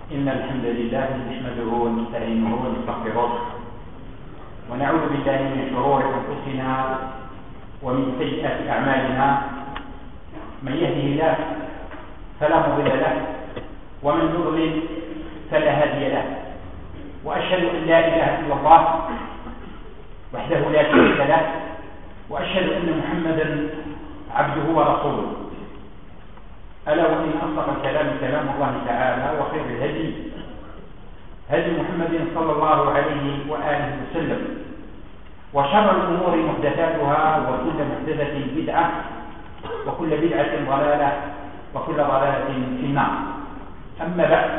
إن الحمد لله نحمده ونستعينه ونستغفره ونعوذ بالله من شرور أنفسنا ومن سيئات أعمالنا. من يهده الله فلا مضل له ومن يضلل فلا هادي له، وأشهد أن لا إله إلا الله وحده لا شريك له، وأشهد أن محمدا عبده ورسوله. ألا وإن أصدق الكلام كلام الله تعالى، وخير الهدي هدي محمد صلى الله عليه وآله وسلم، وشر الأمور محدثاتها، وكل محدثة بدعة، وكل بدعة ضلالة، وكل ضلالة في النار. أما بعد،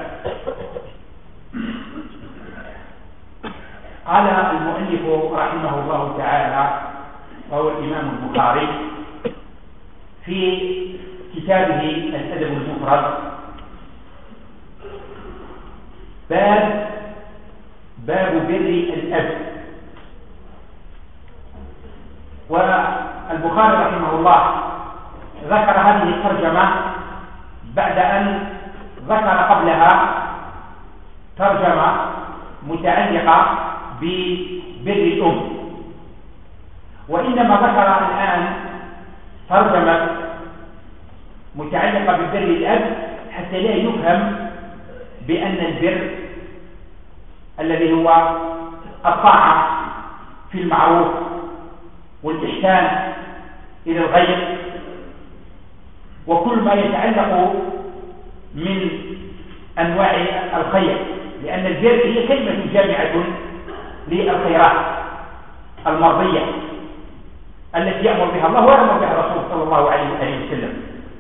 قال المؤلف رحمه الله تعالى وهو الإمام البخاري في كتابه الأدب المفرد: باب بر الأب. والبخاري رحمه الله ذكر هذه الترجمة بعد أن ذكر قبلها ترجمة متعلقة ببر الأم، وإنما ذكر الآن ترجمة متعلقة ببر الأب حتى لا يفهم بأن البر الذي هو الطاعة في المعروف والإحسان إلى الغير وكل ما يتعلق من أنواع الخير، لأن البر هي كلمة جامعة للخيرات المرضية التي يأمر بها الله ويأمر بها الرسول صلى الله عليه وسلم.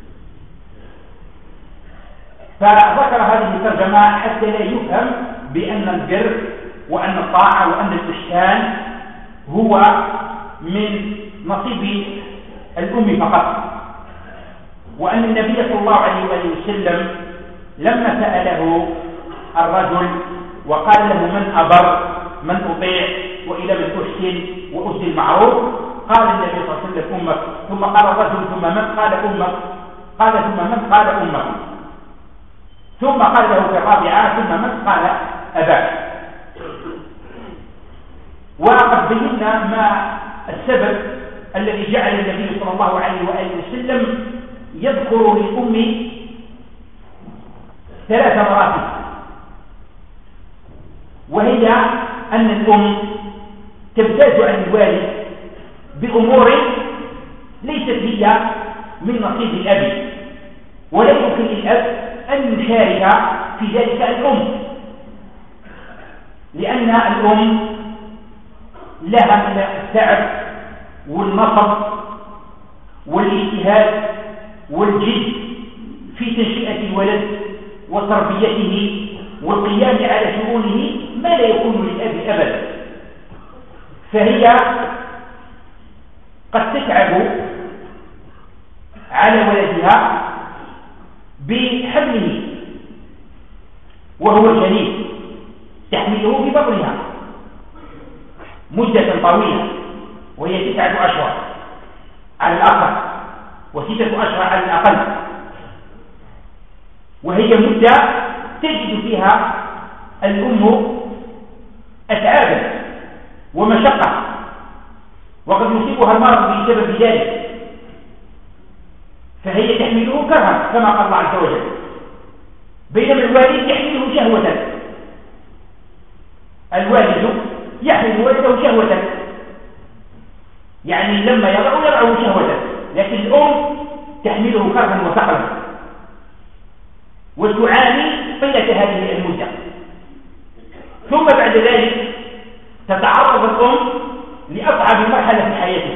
فذكر هذه الترجمة حتى لا يفهم بأن البر وأن الطاعة وأن الإحسان هو من نصيب الأم فقط، وأن النبي صلى الله عليه وسلم لما سأله الرجل وقال له: من أبر، من أطيع، وإلى من أحسن وأسدي المعروف؟ قال النبي صلى الله عليه وسلم: أمك. ثم قال الرجل: ثم من؟ قال أمك. قال: ثم من؟ قال أمك. ثم قال له في الرابعة: ثم من؟ قال أباك. وقد بينا ما السبب الذي جعل النبي صلى الله عليه وسلم يذكر للأم 3 مراتب، وهي أن الأم تمتاز عن الوالد بأمور ليست هي من نصيب الأب، ولا يمكن للأب أن يشارك في ذلك الأم، لأن الأم لها من التعب والنصب والاجتهاد والجد في تنشئة الولد وتربيته والقيام على شؤونه ما لا يكون للأب أبدا. فهي قد تتعب على ولدها بحمله وهو جنين، تحمله ببطنها مدة طويلة، وهي 9 أشهر على الأقل و6 أشهر على الأقل، وهي مدة تجد فيها الأم أتعابا ومشقة، وقد يصيبها المرض بسبب ذلك، فهي تحمله كرها كما قال الله عز وجل، بينما الوالد يحمله شهوة. الوالد يحمل ولده شهوة، يعني لما يرعه شهوة، لكن الأم تحمله كرها وثقلا وتعاني طيلة هذه المدة. ثم بعد ذلك تتعرض الأم لأصعب مرحلة في حياتها،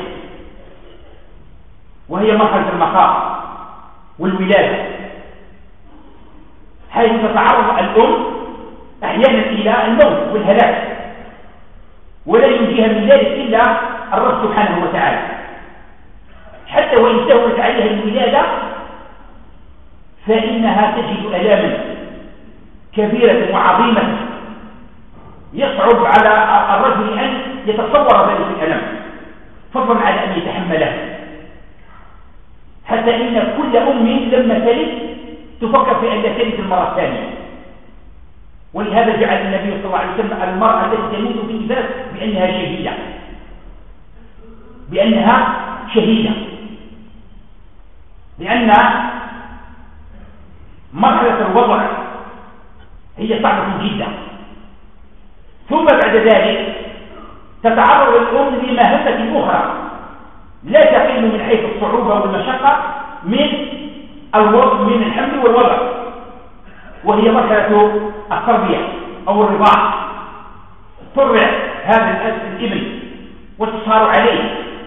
وهي مرحلة المخاض والولادة، حيث تتعرض الأم أحيانا إلى الموت والهلاك، ولا ينجيها من ذلك إلا الرب سبحانه وتعالى. حتى وإن سهلت عليها الولادة فإنها تجد ألاما كبيرة وعظيمة يصعب على الرجل أن يتصور ذلك الألم، فضلا على أن يتحمله. حتى إن كل أم لما تلد تفكر في أن تلد المرة الثانية، ولهذا جعل النبي صلى الله عليه وسلم المرأة التي تموت في النفاس بأنها شهيدة، بأنها شهيدة، لأن مرحلة الوضع هي صعبة جدا، ثم بعد ذلك تتعرض الأم لمهمة أخرى لا تقل من حيث الصعوبة والمشقة من الحمل والوضع، وهي مرحلة التربية أو الرضاع. ترضع هذا الابن وتصهر عليه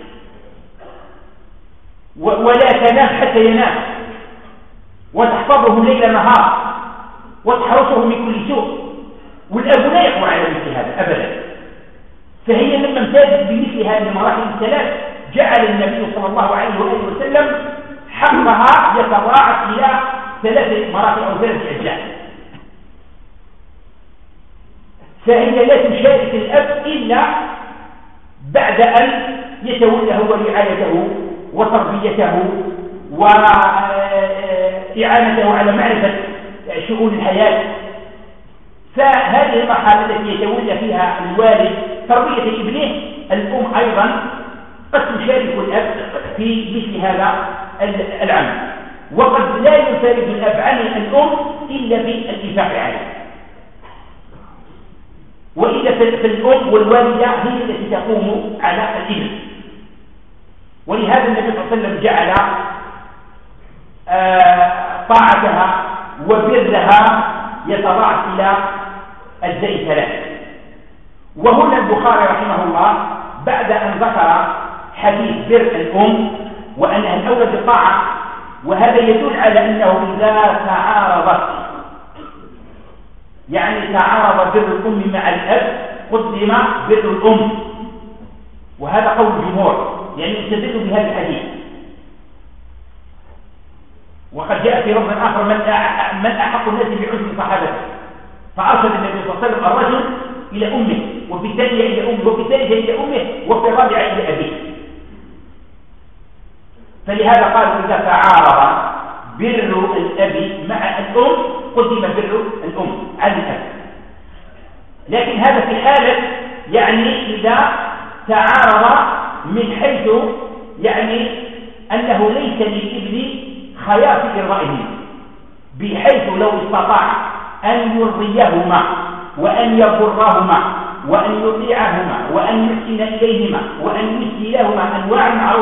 ولا تنام حتى ينام، وتحفظه ليل نهار وتحرسه من كل سوء، والأب لا يقوى على مثل هذا أبدا. فهي لما امتازت بمثل هذه المراحل الثلاث جعل النبي صلى الله عليه وآله وسلم حقها يتضاعف إلى 3 مراحل أو 3 أجزاء. فهي لا تشارك الأب إلا بعد أن يتولى هو رعايته وتربيته وإعانته على معرفة شؤون الحياة. فهذه المرحلة التي يتولى فيها الوالد تربية ابنه، الأم أيضا قد تشارك الأب في مثل هذا العمل، وقد لا يفارق الأب عن الأم إلا بالإنفاق عليه. وإذا في الأم والوالدة هي التي تقوم على الابن. ولهذا النبي صلى الله عليه وسلم جعل طاعتها وبرها يتضاعف إلى أجزاء 3. وهنا البخاري رحمه الله بعد أن ذكر حديث بر الأم وأنها الأولى بالطاعة، وهذا يدل على أنه إذا تعارضت، يعني تعارض بر الأم مع الأب قدم بر الأم، وهذا قول الجمهور يعني يستدل بهذا الحديث. وقد جاء في لفظ آخر من أحق الناس بحسن صحابته، فأرشد النبي صلى الله عليه وسلم الرجل إلى أمه، وفي الثانية إلى أمه، وفي الثالثة إلى أمه، وفي الرابعة إلى أبيه. فلهذا قال إذا تعارض بر الأب مع الأم قدم بر الأم على الأب. لكن هذا في حالة يعني إذا تعارض من حيث يعني أنه ليس للابن خيار في إرضائهما، بحيث لو استطاع أن يرضيهما وأن يبرهما وأن يطيعهما وأن يحسن إليهما وأن يسدي لهما أنواع المعروف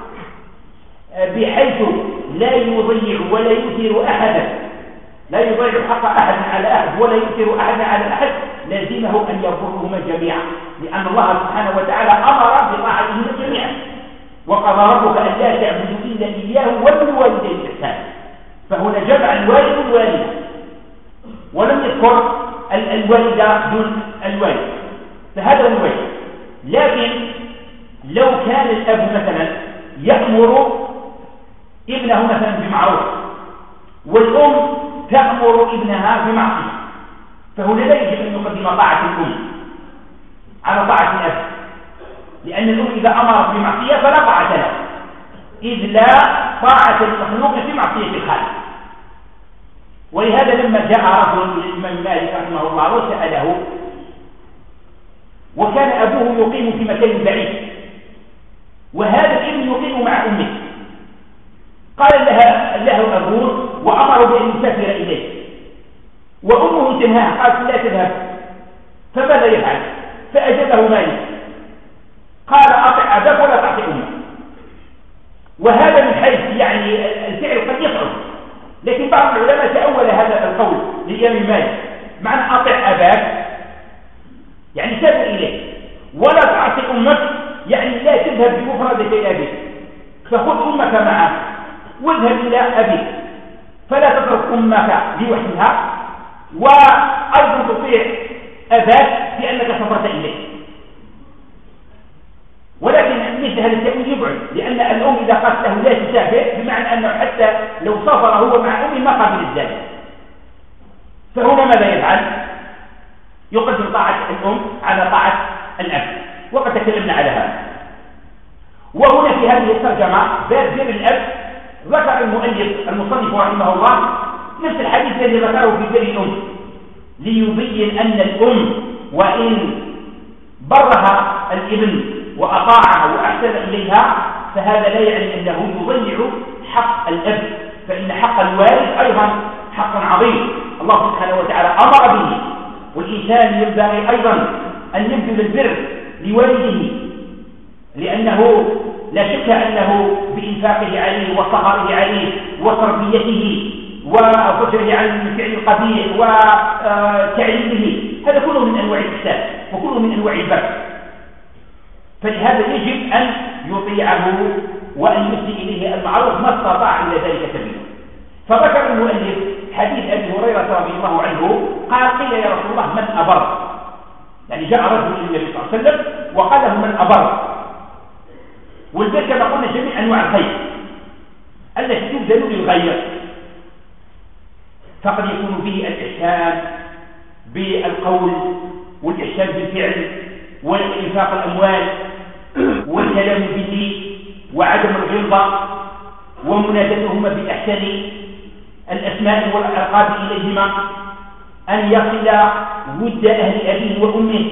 بحيث لا يضيع ولا يؤثر أحدا، لا يضيع حق أحد على أحد ولا يؤثر أحدا على أحد، لازمه أن يبرهما جميعا، لأن الله سبحانه وتعالى أمر بطاعتهما جميعا. وقضى ربك أن لا تعبدوا إلا إياه وبالوالدين إحسانا، فهنا جمع الوالد والوالدة، ولم يذكر الوالدة دون الوالد، فهذا هو الوجه. لكن لو كان الأب مثلا يأمر ابنه مثلا بمعروف والأم تأمر ابنها بمعصية، فهنا لا يجب أن يقدم طاعة الأم على طاعة الأب، لأن الأم إذا أمرت بمعصية فلا طاعة له، إذ لا طاعة المخلوق في معصية الخالق. ولهذا لما جاء رجل للإمام مالك رحمه الله وسأله، وكان أبوه يقيم في مكان بعيد وهذا الابن يقيم مع أمه، قال له أبوه وأمر بأن يسافر إليه، وأمه تنهاه قالت لا تذهب، فماذا يفعل؟ فأجابه مالك قال أطع أباك ولا تعطي أمك. وهذا من حيث يعني الفعل قد يصعب، لكن بعض العلماء تأول هذا القول للإمام مالك، معنى أطع أباك يعني سافر إليه، ولا تعطي أمك يعني لا تذهب بمفردك إلى أبيك، فخذ أمك معك واذهب إلى أبيك، فلا تترك أمك لوحدها، وأيضا تطيع أباك لأنك سافرت إليه. ولكن مثل هذا التأويل يبعد، لأن الأم إذا قالت له لا تسافر بمعنى أنه حتى لو سافر هو مع أمه ما قابل ذلك، فهنا ماذا يفعل؟ يقدم طاعة الأم على طاعة الأب، وقد تكلمنا على هذا. وهنا في هذه الترجمة باب بر الأب ذكر المصنف رحمه الله نفس الحديث الذي ذكره في بر الأم، ليبين أن الأم وإن برها الابن وأطاعها وأحسن إليها فهذا لا يعني أنه يضيع حق الأب، فإن حق الوالد أيضا حق عظيم الله سبحانه وتعالى أمر به، والإنسان ينبغي أيضا أن يبذل البر لوالده، لأنه لا شك أنه بإنفاقه عليه وصهره عليه وتربيته وفجره عن الفعل القبيح وتعليمه، هذا كله من أنواع الإحسان وكله من أنواع البر، فلهذا يجب أن يطيعه وأن يسدي إليه المعروف ما استطاع إلى ذلك سبيلا. فذكر المؤلف حديث أبي هريرة رضي الله عنه قال: قيل يا رسول الله من أبر؟ يعني جاء رجل إلى النبي صلى الله عليه وسلم وقال له: من أبر؟ والبر كما قلنا جميع أنواع الخير التي تبذل للغير، فقد يكون به الإحسان بالقول والإحسان بالفعل وإنفاق الأموال والكلام به وعدم الغلظة ومنادتهما بأحسن الأسماء والألقاب إليهما، أن يصل ود أهل أبيه وأمه،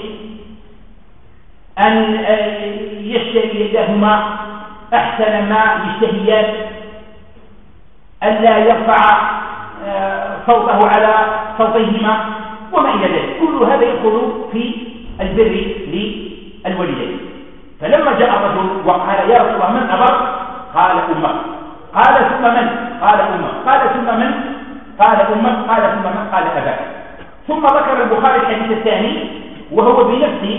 أن يشتري يداهما أحسن ما يشتهيان، أن لا يرفع صوته على صوتيهما وما إلى ذلك. كل هذا يدخل في البر للوالدين. فلما جاء الرجل وقال: يا رسول الله من أبر؟ قال: أمك. قال: ثم من؟ قال: أمك. قال: ثم من؟ قال: أمك. قال: ثم من؟ قال: أباك. ثم ذكر البخاري الحديث الثاني وهو بنفس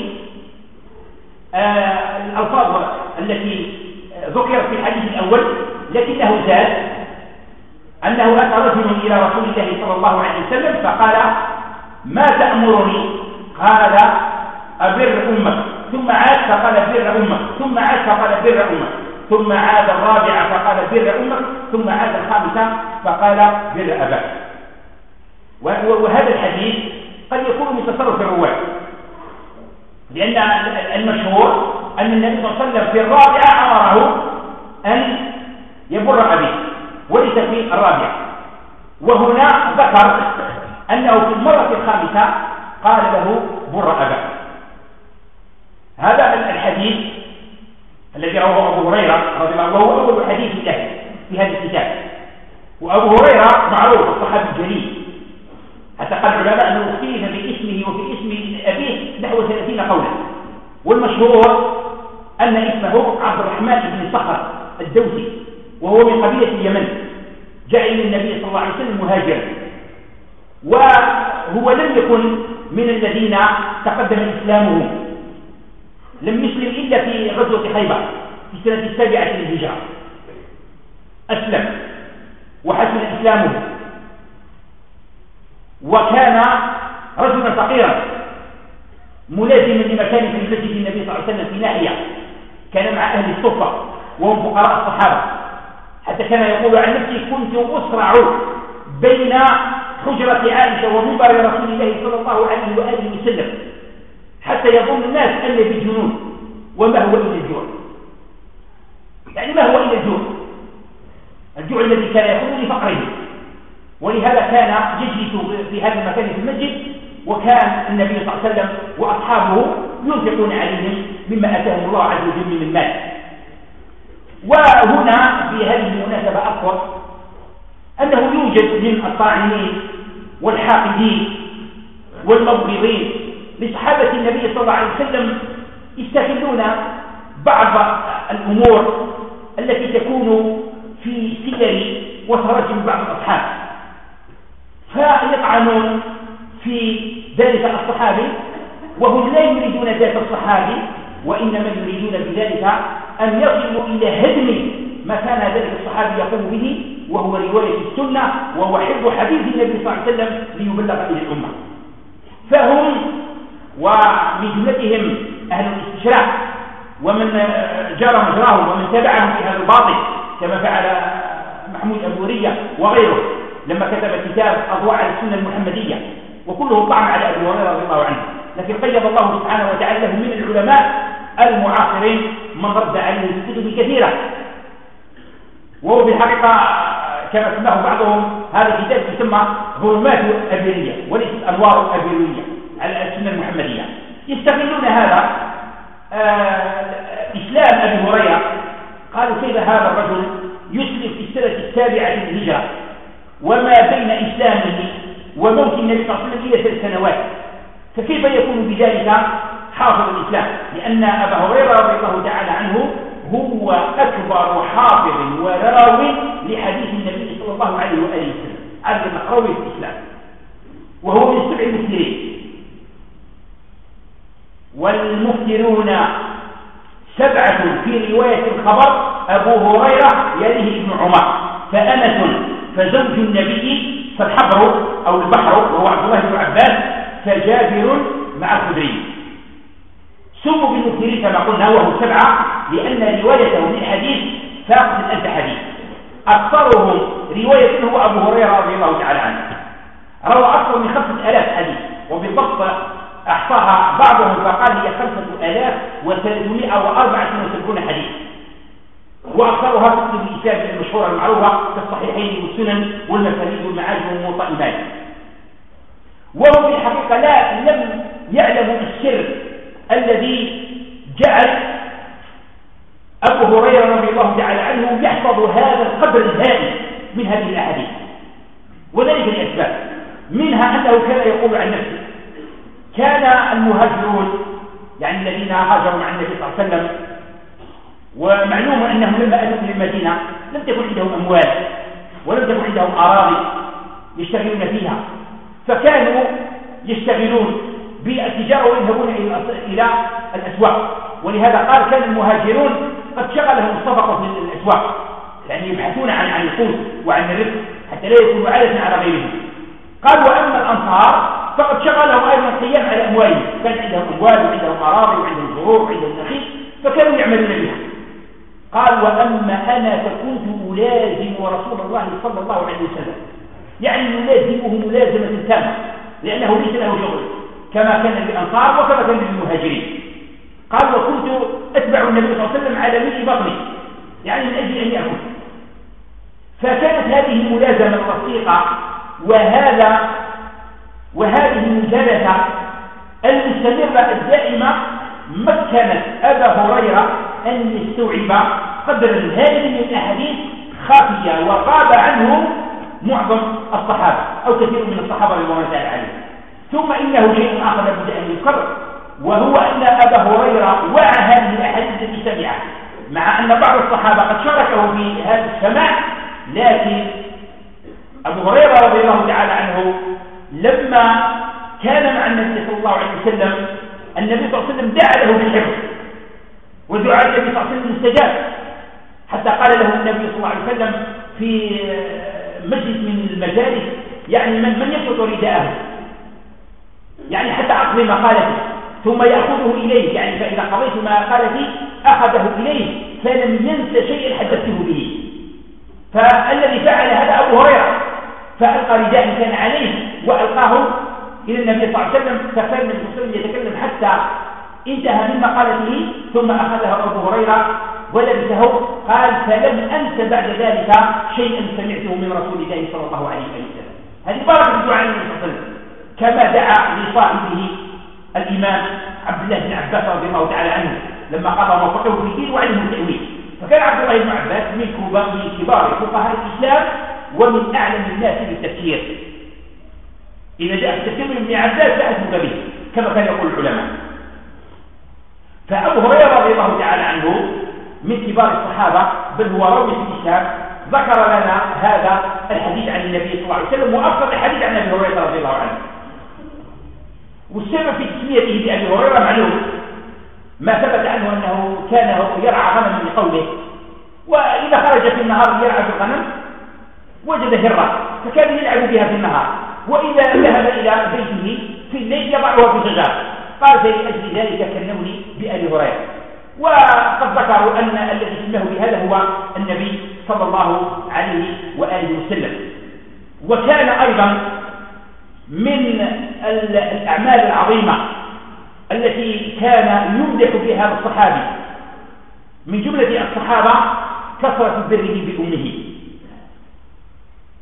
الألفاظ التي ذكرت في الحديث الأول، لكنه زاد أنه أتى رجل إلى رسول الله صلى الله عليه وسلم فقال: ما تأمرني؟ قال: أبر أمك. ثم عاد فقال: بر أمك. ثم عاد فقال: بر أمك. ثم عاد الرابعة فقال: بر أمك. ثم عاد الخامسة فقال: بر أباك. وهذا الحديث قد يكون من تصرف الرواة، لأن المشهور أن النبي صلى الله عليه وسلم في الرابعة أمره أن يبر أبيه وليس في الرابعة، وهنا ذكر أنه في المرة الخامسة قال له: بر أباك. هذا الحديث الذي رواه أبو هريرة رضي الله عنه وهو أول حديث له في هذا الكتاب، وأبو هريرة معروف الصحابي الجليل، حتى قال العلماء أنه اختلف في اسمه وفي اسم أبيه نحو 30 قولا، والمشهور أن اسمه عبد الرحمن بن صخر الدوسي، وهو من قبيلة اليمن، جاء إلى النبي صلى الله عليه وسلم مهاجرا، وهو لم يكن من الذين تقدم إسلامه، لم يسلم إلا في غزوة خيبر في سنة 7 للهجرة، أسلم وحسن إسلامه، وكان رجلا فقيرا ملازما لمكان في مسجد النبي صلى الله عليه وسلم في ناحية، كان مع أهل الصفة وهم فقراء الصحابة، حتى كان يقول عن نفسه: كنت أسرع بين حجرة عائشة ومنبر رسول الله صلى الله عليه وآله وسلم حتى يظن الناس أن بجنون، وما هو إلا الجوع. يعني ما هو إلا الجوع الذي كان يكون لفقره، ولهذا كان يجلس في هذا المكان في المسجد، وكان النبي صلى الله عليه وسلم وأصحابه ينفقون عليهم مما آتاهم الله عز وجل من المال. وهنا في هذه المناسبة أذكر أنه يوجد من الطاعنين والحاقدين والمبغضين لصحابة النبي صلى الله عليه وسلم يستغلون بعض الأمور التي تكون في سير وتراجم بعض الأصحاب، فيطعنون في ذلك الصحابي وهم لا يريدون ذات الصحابي، وإنما يريدون بذلك أن يصلوا إلى هدم ما كان ذلك الصحابي يقوم به، وهو رواية السنة وهو حفظ حديث النبي صلى الله عليه وسلم ليبلغ إلى الأمة. فهم ومن جملتهم أهل الاستشراق ومن جرى مجراهم ومن تبعهم في هذا الباطل، كما فعل محمود أبورية وغيره لما كتب كتاب أضواء على السنة المحمدية، وكله طعن على أبي هريرة رضي الله عنه، لكن قيد الله سبحانه وتعالى له من العلماء المعاصرين من رد عليه في كتب كثيرة، وهو بالحقيقة كما سماه بعضهم هذا الكتاب يسمى ظلمات أبيرية وليست أنوار أبيرية على السنة المحمدية. يستغلون هذا إسلام أبي هريرة. قالوا كيف هذا الرجل يسلم في السنة 7 للهجرة وما بين إسلامه وموت النبي صلى الله عليه وسلم إلى 3 سنوات، فكيف يكون بذلك حافظ الإسلام؟ لأن أبا هريرة رضي الله تعالى عنه هو أكبر حافظ وراوي لحديث النبي صلى الله عليه وآله وسلم، أكبر راوي في الإسلام، وهو من 7 المكثرين. والمكثرون 7 في رواية الخبر: أبو هريرة يليه ابن عمر، فأنس، فزوج النبي، فالحبر أو البحر وهو عبد الله بن عباس، فجابر مع الخدري. سموا بالمكثرين كما قلنا وهم 7 لأن روايته من الحديث فاقت 1000 حديث. أكثرهم رواية هو أبو هريرة رضي الله تعالى عنه، روى أكثر من 5000 حديث، وبالضبط أحصاها بعضهم فقال هي 5374 حديث، وأكثرها في كتب الإسلام المشهورة المعروفة كالصحيحين والسنن والمسانيد والمعاجم والموطأ مالك. وهو في الحقيقة لم يعلموا السر الذي جعل أبو هريرة رضي الله تعالى عنه يحفظ هذا القدر الهائل من هذه الأحاديث، وذلك لأسباب، منها أنه كان يقول عن نفسه: كان المهاجرون يعني الذين هاجروا مع النبي صلى الله عليه وسلم، ومعلوم أنهم لما أتوا إلى المدينة لم تكن عندهم أموال ولم تكن عندهم أراضي يشتغلون فيها، فكانوا يشتغلون بالتجارة ويذهبون إلى الأسواق. ولهذا قال: كان المهاجرون قد شغلهم الصفقة في الأسواق، يعني يبحثون عن القوت وعن الرزق حتى لا يكونوا عالة على غيرهم. قال: وأما الأنصار فقد شغلهم أيضا القيام على أموالهم، كان عندهم أموال وعندهم أراضي وعندهم زروع وعندهم نخيل فكانوا يعملون بها. قال: وأما أنا فكنت ألازم رسول الله صلى الله عليه وسلم، يعني يلازمه ملازمة تامة لأنه ليس له شغل كما كان للأنصار وكما كان للمهاجرين. قال: وكنت أتبع النبي صلى الله عليه وسلم على ملء بطني، يعني من أجل أن يأكل. فكانت هذه الملازمة الوثيقة وهذه المجالسة المستمرة الدائمة مكنت أبا هريرة أن يستوعب قدر هذه من الأحاديث خافية وغاب عنه معظم الصحابة أو كثير من الصحابة رضوان الله عليهم. ثم إنه شيء آخر لابد أن يذكر، وهو أن أبا هريرة وعى هذه الأحاديث التي سمعها، مع أن بعض الصحابة قد شاركه في هذا السماع، لكن أبو هريرة رضي الله تعالى عنه لما كان مع النبي صلى الله عليه وسلم النبي صلى الله عليه وسلم دعا له بالحفظ، ودعاء النبي صلى الله عليه وسلم مستجاب، حتى قال له النبي صلى الله عليه وسلم في مجلس من المجالس: يعني من يسقط رداءه، يعني حتى أقضي مقالته ثم يأخذه إليه، يعني فإذا قضيت مقالتي أخذه إليه فلم ينس شيئا حدثته به. فالذي فعل هذا أبو هريرة، فألقى رداء كان عليه وألقاه إلى النبي صلى الله عليه وسلم، فكان النبي صلى الله عليه وسلم يتكلم حتى انتهى من مقالته ثم أخذه أبو هريرة ولبسه. قال: فلم أنس بعد ذلك شيئا سمعته من رسول الله صلى الله عليه وسلم. هذه بركة الدعاء النبي صلى الله عليه وسلم، كما دعا لصاحبه الإمام عبد الله بن عباس رضي الله تعالى عنه لما قضى موقفه في الدين وعلمه التأويل. فكان عبد الله بن عباس من كبار فقهاء الإسلام ومن أعلم الناس بالتفسير. إذا جاء التفسير من ابن عباس لا أثبت به كما كان يقول العلماء. فأبو هريرة رضي الله تعالى عنه من كبار الصحابة، بل هو راوي في الإسلام، ذكر لنا هذا الحديث عن النبي صلى الله عليه وسلم، وأفضل الحديث عن أبي هريرة رضي الله عنه. والسبب في تسميته بأبي هريرة معلوم، ما ثبت عنه أنه كان يرعى غنم من قوله، وإذا خرج في النهار يرعى الغنم وجد هرة فكان يلعب بها في النهار، وإذا ذهب إلى بيته في الليل يضعها في شجرة. قال: فلأجل ذلك كنوني بأبي هريرة. وقد ذكروا أن الذي سماه بهذا هو النبي صلى الله عليه وآله وسلم. وكان أيضا من الأعمال العظيمة التي كان يمدح بها هذا الصحابي من جملة الصحابة كثرة بره بأمه.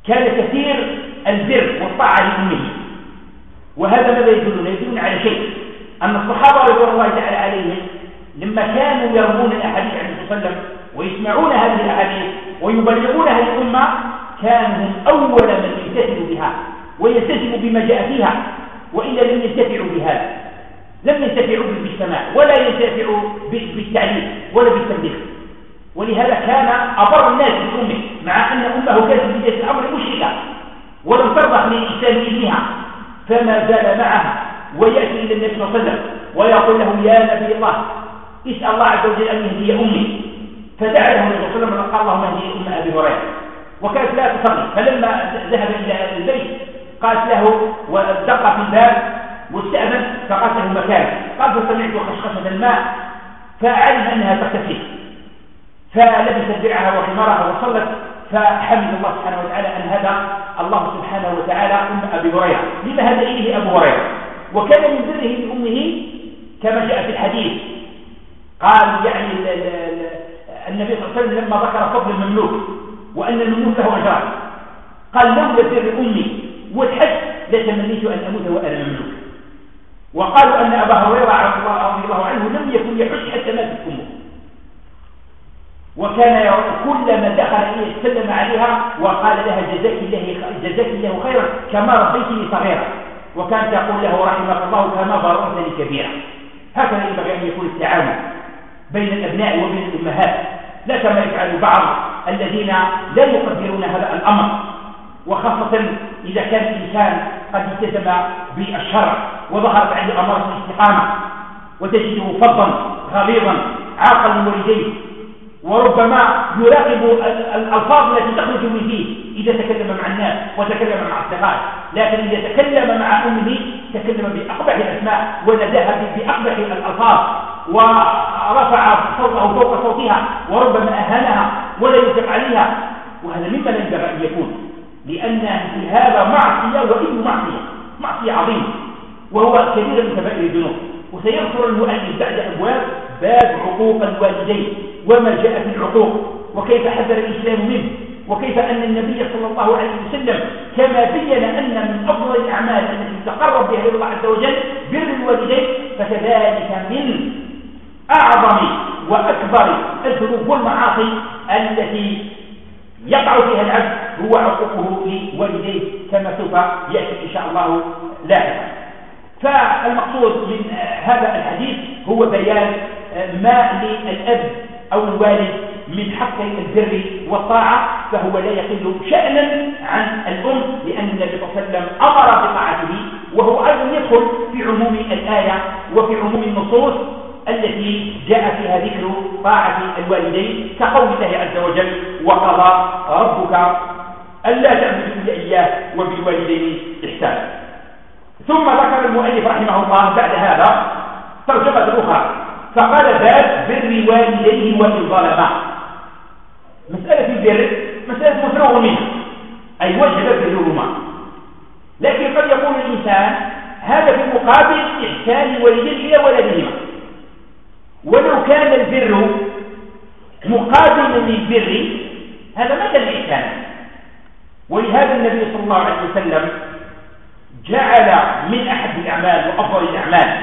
كان كثير البر والطاعة لأمه. وهذا ماذا يدلنا؟ يدلنا على شيء، أن الصحابة رضوان الله تعالى عليهم لما كانوا يروون الأحاديث عن النبي صلى الله عليه وسلم ويسمعون هذه الأحاديث ويبلغونها للأمة، كانوا هم أول من يلتزموا بها ويلتزموا بما جاء فيها، وإلا لم ينتفعوا بهذا، لم ينتفعوا بالسماع ولا ينتفعوا بالتعليم ولا بالتبليغ. ولهذا كان أبر الناس بأمه، مع أن أمه كانت في بداية الأمر مشركة ولم ترضخ لإسلام ابنها، فما زال معها ويأتي إلى النبي صلى الله عليه وسلم ويقول له: يا نبي الله، اسأل الله عز وجل أن يهدي أمي. فدعا له النبي صلى الله عليه وسلم وقال: اللهم اهدي أم أبي هريرة. وكانت لا تصلي، فلما ذهب إلى البيت قالت له ودق في الباب واستأذن، فقالت له مكان. قال: فسمعت خشخشة الماء فعلم أنها تغتسل، فلبست درعها وحمارها وصلت، فحمد الله سبحانه وتعالى أن هدى الله سبحانه وتعالى أم أبي هريرة. لما هدى إليه أبو هريرة؟ وكان من بره لأمه كما جاء في الحديث، قال يعني النبي صلى الله عليه وسلم لما ذكر فضل المملوك وأن المملوك له أجران، قال: لولا بر أمي والحج لتمنيت أن أموت وأنا مملوك. وقالوا أن أبا هريرة رضي الله عنه لم يكن يحج حتى ماتت أمه، وكان كلما دخل إليه سلم عليها وقال لها: جزاك الله خيرا كما ربيتني صغيرا. وكان تقول له: رحمك الله كما بررتني كبيرا. هكذا ينبغي أن يكون التعامل بين الأبناء وبين الأمهات، لا كما يفعل بعض الذين لا يقدرون هذا الأمر، وخاصة إذا كان الإنسان قد التزم بالشرع وظهرت عنده أمارة الاستقامة، وتجده فظا غليظا عاقا من والديه، وربما يراقب الألفاظ التي تخرج من فيه إذا تكلم مع الناس وتكلم مع أصدقائه، لكن إذا تكلم مع أمه تكلم بأقبح الأسماء ونداها بأقبح الألفاظ ورفع صوته فوق صوتها وربما أهانها ولا ينفق عليها. وهذا مما لا ينبغي أن يكون، لأن في هذا معصية وإن معصية عظيمة، وهو كبير من كبائر الذنوب. وسيذكر المؤلف بعد أبواب باب عقوق الوالدين وما جاء في العقوق وكيف حذر الإسلام منه، وكيف أن النبي صلى الله عليه وسلم كما بين أن من أفضل الأعمال التي تقرب بها إلى الله عز وجل بر الوالدين، فكذلك من أعظم وأكبر الذنوب والمعاصي التي يقع فيها العبد هو عقوقه لوالديه، كما سوف يأتي إن شاء الله لاحقا. فالمقصود من هذا الحديث هو بيان ما للأب أو الوالد من حق البر والطاعة، فهو لا يقل شأنا عن الأم، لأن النبي صلى الله عليه وسلم أمر بطاعته، وهو أيضا يدخل في عموم الآية وفي عموم النصوص التي جاء فيها ذكر طاعة الوالدين، كقول الله عز وجل: وقضى ربك ألا تعبدوا إلا إياه وبالوالدين إحسانا. ثم ذكر المؤلف رحمه الله بعد هذا ترجمة أخرى، فقال: باب بر والديه وإن ظلما. مسألة البر مسألة مفروغ منها، أي وجب برهما، لكن قد يقول الإنسان هذا في مقابل إحسان الوالدين إلى ولدهما. ولو كان البر مقابلا للبر هذا ما كان إحسانا. ولهذا النبي صلى الله عليه وسلم جعل من أحد الأعمال وأفضل الأعمال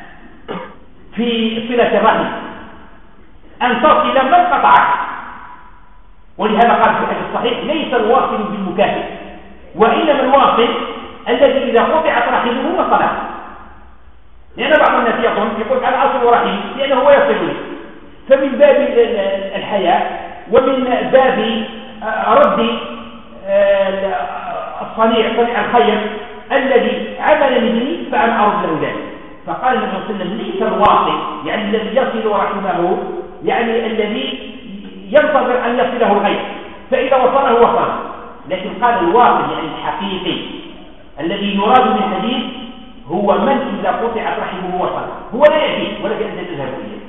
في صلة الرحم أن تصل من قطعك. ولهذا قال في الحديث الصحيح: ليس الواصل بالمكافئ، وإنما الواصل الذي إذا قطعت رحمه وصله. لأن بعض الناس يقول أنا أصل رحمي لأنه هو يصلني، فمن باب الحياة ومن باب رد صنيع الخير الذي عمل مني فأنا أرد له ذلك. فقال النبي صلى الله عليه وسلم: ليس الواصل يعني الذي يصل رحمه، يعني الذي ينتظر أن يصله الغير، فإذا وصله وصله. لكن قال الواصل يعني الحقيقي الذي يراد من الحديث هو من إذا قطعت رحمه وصله، هو لا يأتي ولكن أنت تذهب إليه.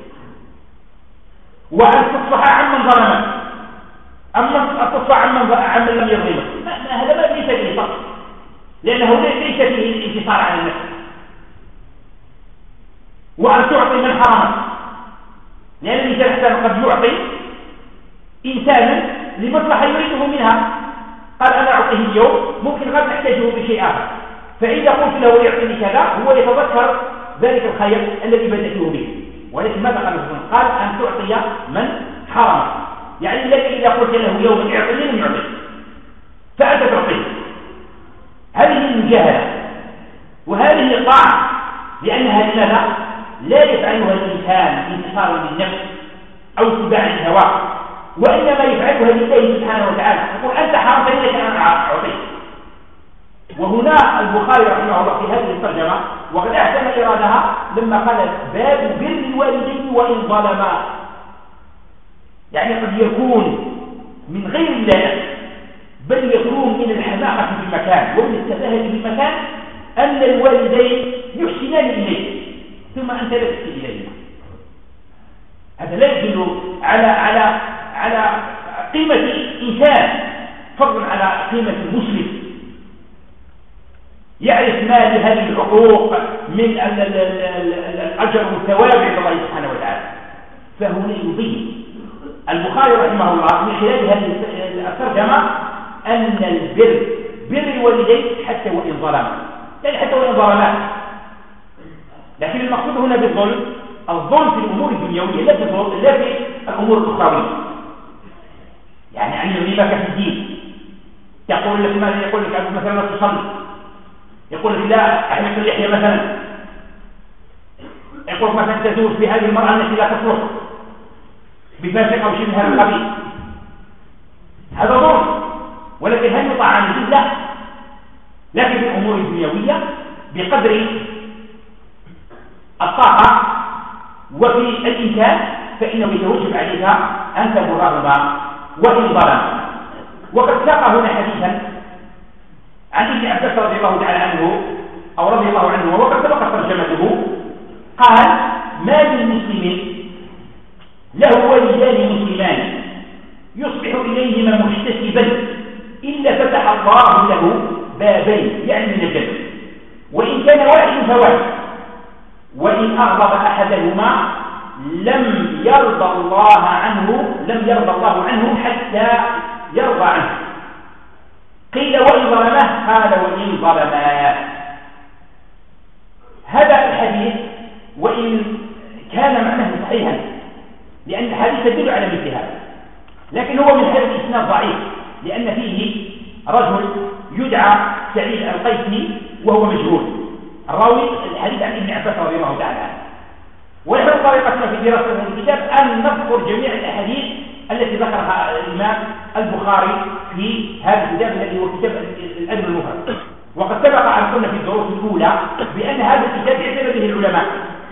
وأن تصفح عمن ظلمك، أما تصفح عمن لم يظلمك، هذا ما ليس فيه صح، لأنه ليس فيه الانتصار على النفس. وأن تعطي من حرمك، لأن الإنسان قد يعطي إنسانا لمصلحة يريده منها، قال أنا أعطيه اليوم، ممكن غد نحتاجه بشيء آخر، فإذا قلت له يعطيني كذا هو يتذكر ذلك الخير الذي بدأته به. ولكن ماذا قال الرسول؟ قال أن تعطي من حرمك، يعني الذي إذا قلت له يوما اعطني لم يعطيك فأنت تعطيه. هذه المجاهدة وهذه طاعة، لأنها لماذا؟ لا يفعلها الإنسان انتصارا للنفس أو اتباعا للهوى، وإنما يفعلها لله سبحانه وتعالى، يقول أنت حرمتني لك أن أعطيك. وهنا البخاري رحمه الله في هذه الترجمة وقد أحسن إرادها لما قال باب بر الوالدين وإن ظلما، يعني قد يكون من غير الله، بل يكون من الحماقة في مكان ومن التفاهة في مكان أن الوالدين يحسنان إليك ثم أنت لا تحسن إليهما. هذا لا يدل على قيمة الإنسان، فضلا على قيمة المسلم، يعرف ما لهذه الحقوق من الأجر والثواب عند الله سبحانه وتعالى. فهنا يبين البخاري رحمه الله من خلال هذه الترجمة أن البر بر الوالدين حتى وإن ظلما، يعني حتى وإن ظلما. لكن المقصود هنا بالظلم الظلم في الأمور الدنيوية، لا في الأمور الأخروية. يعني أن يظلمك في الدين، يقول لك ماذا؟ يقول لك مثلا لا تصلي، يقول لك لا أحلق اللحية مثلا، يقول لك مثلا تزوج بهذه المرأة التي لا تصلح بفاسق أو شيء من هذا القبيل. هذا ظلم، ولكن هل يطاع عن الدين؟ لا. لكن في الأمور الدنيوية بقدر الطاقة وفي الإمكان فإنه يتوجب عليك أن تبرهما وإن ظلم. وقد ساق هنا حديثا عن ابن عباس رضي الله تعالى عنه أو رضي الله عنه وقد سبق ترجمته، قال ما من مسلم له والدان مسلمان يصبح إليهما محتسبا إلا فتح الله له بابين، يعني من الجنة، وإن كان واحد فواحد، وإن أغضب أحدهما لم يرضى الله عنه حتى يرضى عنه. قيل وإن ظلمه؟ قال وإن ظلما. هذا الحديث وإن كان معناه صحيحا، لأن الحديث يدل على مثل هذا، لكن هو من هذا الإسناد ضعيف، لأن فيه رجل يدعى سعيد القيسي وهو مجهول، الراوي الحديث عن ابن عباس رضي الله تعالى عنه. ونحن طريقتنا في دراسة هذا الكتاب أن نذكر جميع الأحاديث التي ذكرها الإمام البخاري في هذا الكتاب الذي هو كتاب الأدب المفرد. وقد سبق أن قلنا في الدروس الأولى بأن هذا الكتاب اعتنى به العلماء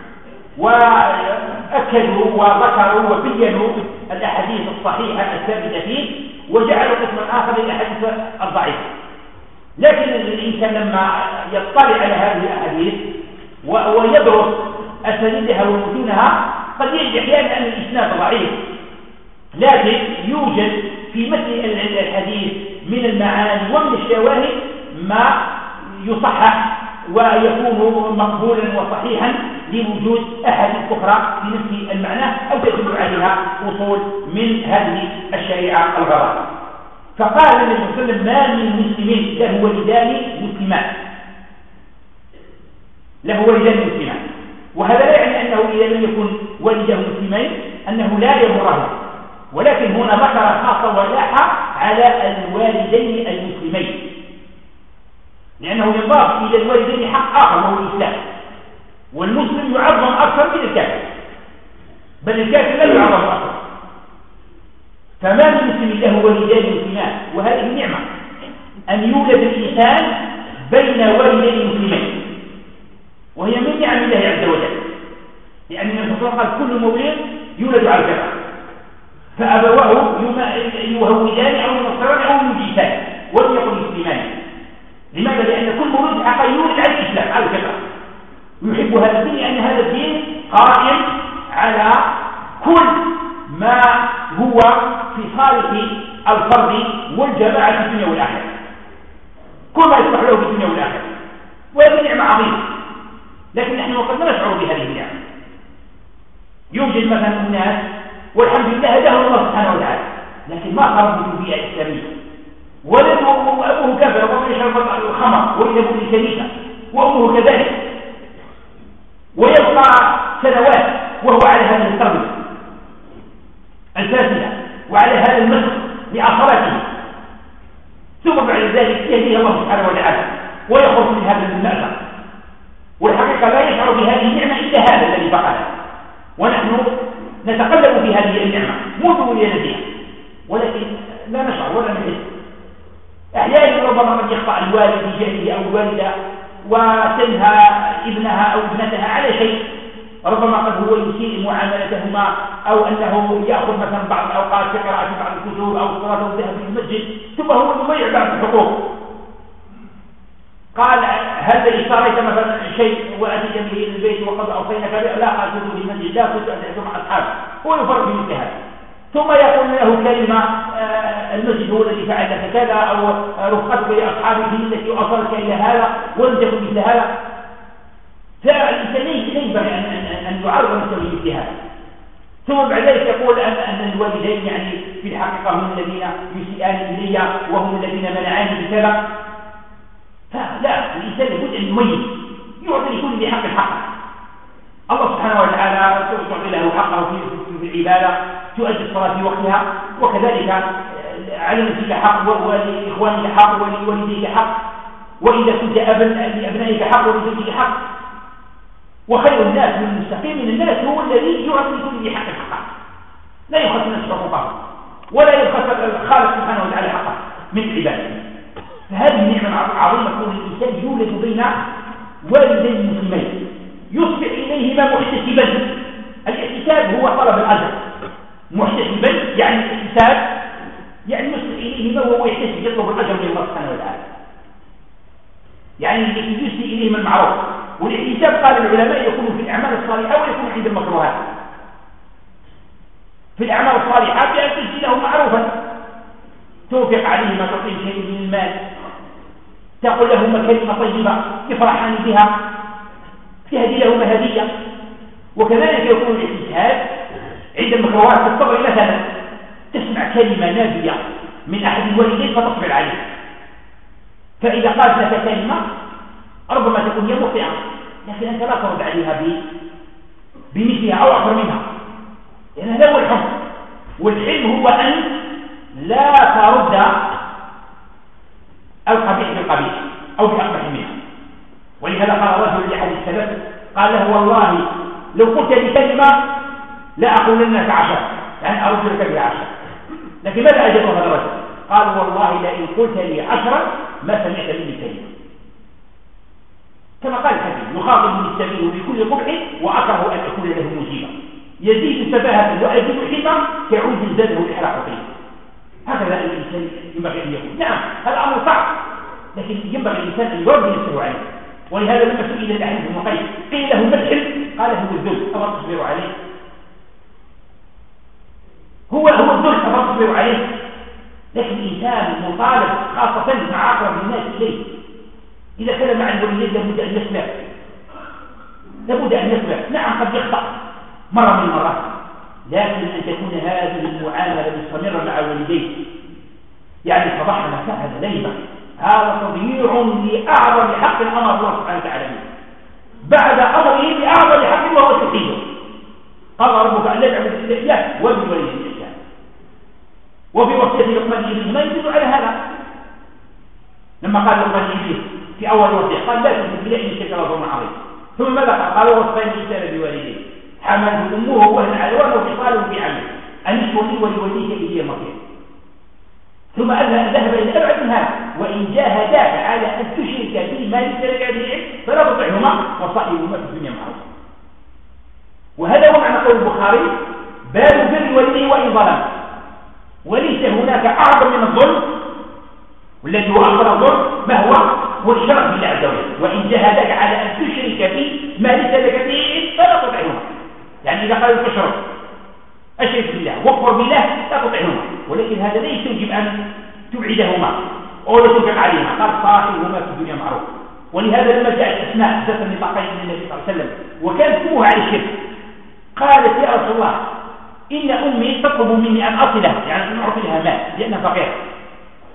وأكدوا وذكروا وبينوا الأحاديث الصحيحة الثابتة فيه، وجعلوا قسما آخر للأحاديث الضعيفة. لكن الإنسان لما يطلع على هذه الأحاديث ويدرس أسانيدها ومتونها قد يجد أحيانا أن الإسناد ضعيف، لكن يوجد في مثل الحديث من المعاني ومن الشواهد ما يصحح ويكون مقبولا وصحيحا لوجود أحاديث أخرى في نفس المعنى أو تدل عليها أصول من هذه الشريعة الغراء. فقال النبي صلى الله عليه وسلم ما من مسلمين له والدان مسلمان، وهذا لا يعني أنه إذا لم يكن والده مسلمين أنه لا يمره، ولكن هنا ذكر خاصة ولاحة على الوالدين المسلمين، لأنه يضاف إلى الوالدين حق آخر وهو الإسلام، والمسلم يعظم أكثر من الكافر، بل الكافر لا يعظم أكثر. فما من مسلم له والدان مسلمان، وهذه نعمة أن يولد الإنسان بين والدين مسلمين، وهي من نعم الله عز وجل، لأن الرسول قال كل مولود يولد على الفطرة، فأبواه يهودان أو ينصران أو يمجسان ولم يكن مسلمان. لماذا؟ لأن كل مولود حقا يولد على الإسلام على الفطرة، ويحب هذا الدين لأن هذا الدين قائم على كل ما هو في صالح الفرد والجماعة في الدنيا والآخرة، كل ما يصلح له في الدنيا والآخرة، وهذه نعمة عظيمة. لكن نحن قد لا نشعر بهذه النعمة. يوجد مثلا الناس والحمد لله هداهم الله سبحانه وتعالى، لكن ما خرجوا في البيئة الإسلامية، ولده وأبوه كافر وهو يشرب الخمر ويذهب للكنيسة وأمه كذلك، ويبقى سنوات وهو على هذه التربية الفاسدة وعلى هذا المسك لأثراته، ثم بعد ذلك يهديه الله سبحانه وتعالى ويخرج من هذا المأساة. والحقيقة لا يشعر بهذه النعمة إلا هذا الذي فقدها، ونحن نتقلب في هذه النعمة منذ ولادتها، ولكن لا نشعر ولا نحس. أحيانا ربما قد يخطأ الوالد في جهله أو الوالدة وتنهى ابنها أو ابنتها على شيء، ربما قد هو يسيء معاملتهما، أو أنه يأخذ مثلا بعض الأوقات في قراءة بعض الكتب أو صلاة والذهاب في المسجد، ثم هو يضيع بعض الحقوق. قال هل اشتريت مثلا شيء وأتيت به إلى البيت وقد أوصيناك به؟ لا، قال كنت في المسجد، لا كنت أدعو مع أصحابي. هو يفرق في مثل هذا، ثم يقول له كلمة المسجد هو الذي فعل لك كذا، أو رفقتك لأصحابك هي التي أوصلك إلى هذا ولم تكن مثل هذا. فالإنسان لا ينبغي أن يعرض نفسه لمثل هذا. ثم بعد ذلك يقول أن الوالدين يعني في الحقيقة هم الذين يسيئان إلي وهم الذين منعاني بكذا. فلا، الإنسان لابد أن يميز، يعطي لكل ذي حق حقه. الله سبحانه وتعالى تعطي له حقه في العبادة، تؤدي الصلاة في وقتها، وكذلك على نفسك حق ولإخوانك حق ولوالديك حق، وإذا كنت أبا لأبنائك حق ولزوجك حق. وخير الناس من المستقيم من الناس هو الذي يعطي لكل ذي حق حقه، لا يخسر نفسه حقوقه ولا يخسر الخالق سبحانه وتعالى حقه من عباده. فهذه نعمة عظيمة كون الإنسان يولد بين والدين مسلمين يصبح إليهما محتسبا. الاحتساب هو طلب الأجر، محتسبا يعني الاحتساب يعني يصبح إليهما وهو يحتسب يطلب الأجر من الله سبحانه وتعالى، يعني يسري إليهما المعروف. والاحتساب قال العلماء يكون في الأعمال الصالحة ويكون عند المكروهات. في الأعمال الصالحة بأن تجزي له معروفا، توفق عليهما، تعطيه شيء من المال، تقول لهما كلمة طيبة يفرحان بها، تهدي لهما هدية. وكذلك يكون الاحتساب عند المكروهات. تتصور مثلا تسمع كلمة نابية من أحد الوالدين فتصبر عليه، فإذا قالت لك كلمة ربما تكون هي مخطئة، لكن أنت لا ترد عليها بمثلها أو أكثر منها، لأن هذا هو الحكم. والحلم هو أن لا ترد القبيح بالقبيح أو بأقبح منها. ولهذا قال رجل لأحد السلف قال له والله لو قلت لي كلمة لا أقول لك 10، يعني أرد لك بها 10. لكن ماذا أجابه هذا الرجل؟ قال والله لئن قلت لي 10 ما سمعت مني كلمة. كما قال الحكيم يخاطب السبيل بكل قبح وأكره أن أكون له مجيبا، يزيد سفاهة وأزيد حكمة كعود زاده الإحراق فيه. هكذا الإنسان ينبغي أن يكون. نعم هذا أمر صعب، لكن ينبغي الإنسان أن يربي نفسه عليه. ولهذا لما سئل الأحد بن قيس قيل له ما الحلم؟ قال هو الذل، أما تصبر عليه؟ هو الذل، أما تصبر عليه؟ لكن الإنسان مطالب خاصة مع أقرب الناس إليه، إذا كان مع الوليد لابد أن يسمع، لابد أن يسمع. نعم قد يخطأ مرة من المرات، لكن أن تكون هذه المعاملة مستمرة مع والديه، يعني فضحنا مساء هذا ليبا، هذا تضييع لأعظم حق أمر الله سبحانه وتعالى بعد أمره بأعظم حق وهو توحيده. قال ربك أن لا تعبد إلا إياه وبالوالدين إحسانا. وفي وصية لقمان إبليس ما يدل على هذا، لما قال لقمان إبليس في أول وصية قال لا تشرك بالله إنك لظلم عظيم. ثم ماذا قال؟ وصينا الإنسان بوالديه حملته أمه وهن على وهن وفصاله في عامه أن اشكر لي ولوالديك إلي المصير. ثم ذهب إلى أبعد من هذا وإن جاهداك على أن تشرك بي ما ليس لك به علم فلا تطعهما وصاحبهما في الدنيا معروفا. وهذا هو معنى قول البخاري باب بر والديه وإن ظلم. وليس هناك أعظم من الظلم، والذي هو أكبر الظلم ما هو الشرك بالله عز وجل. وإن جاهداك على أن تشرك بي ما ليس لك به علم فلا تطعهما. يعني إذا قالوا تشرك أشرك بالله واكفر بالله لا تطعهما، ولكن هذا لا يستوجب أن تبعدهما أو لا تنفق عليهما. قال صاحبهما في الدنيا معروف. ولهذا لما جاءت أسماء ذات النطاقين من النبي صلى الله عليه وسلم وكانت أمها على الشرك قالت يا رسول الله إن أمي تطلب مني أن أصلها، يعني أن أعطيها مال لأنها فقيرة،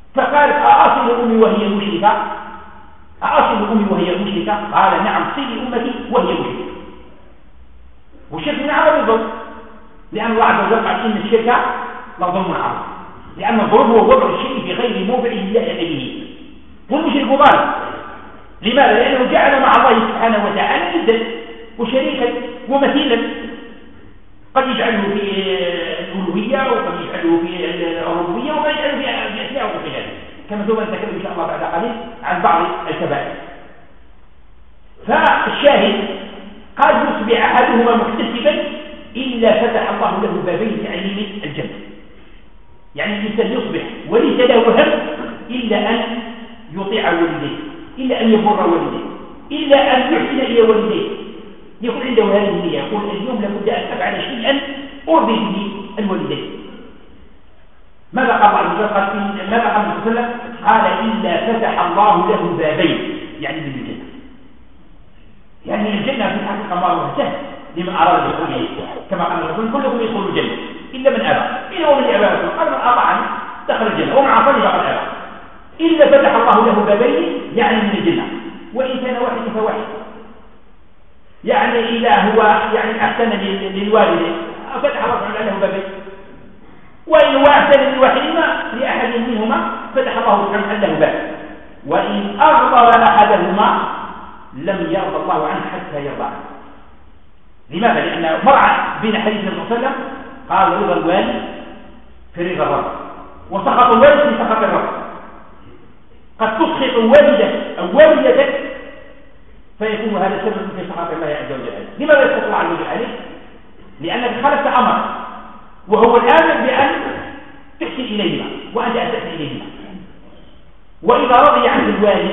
فقال أأصل أمي وهي مشركة؟ أأصل أمي وهي مشركة؟ قال نعم صلي أمتي وهي مشركة. والشرك من أعظم الظلم، لأن الله عز وجل قال إن الشرك لظلم عظيم، لأن الظلم هو وضع الشيء في غير موضعه لا به. والمشرك ظالم. لماذا؟ لأنه جعل مع الله سبحانه وتعالى ندا وشريكا ومثيلا، قد يجعله في الألوهية وقد يجعله في الربوبية وقد يجعله في أشياء وخلافه، كما سوف نتكلم إن شاء الله بعد قليل عن بعض الكبائر. فالشاهد قد يصبح أحدهما محتسبا إلا فتح الله له بابين تعليم الجنة. يعني الإنسان يصبح وليس له هم إلا أن يطيع والديه، إلا أن يبر والديه، إلا أن يحسن إلى والديه، يكون عنده هذه النية، يقول اليوم لابد أن أفعل شيئا أرضي به الوالدين. ماذا قال الله عز وجل؟ ماذا قال النبي صلى الله عليه وسلم؟ قال إلا فتح الله له بابين، يعني من الجنة. يعني الجنة في الحقيقة أمرها سهل لمن أراد دخوله، كما قال الرسول كلكم يدخل الجنة إلا من أبى. إلا ومن أبى قال من أطاعني دخل الجنة ومن عصاني فقد أبى. إلا فتح الله له بابين يعني من الجنة، وإن كان واحد فواحد. يعني إذا هو يعني أحسن للوالدين فتح الله له بابين، وإن هو أحسن للواحدهما لأحد منهما فتح الله سبحانه له باب، وإن أغضب أحدهما لم يرضى الله عنه حتى يرضى عنه. لماذا؟ لأن مرعى بين حديث النبي صلى الله عليه وسلم قال رضا الوالد في رضا الرب، وسخط الوالد في سخط الرب. قد تسخط والدك أو والدتك فيكون هذا سبب في سخط الله عز وجل. لماذا يسخط الله عز وجل عليك؟ لأنك خلفت أمر، وهو الآمر بأن تحسن إليهما وأنت أسأت إليهما. وإذا رضي عنه الوالد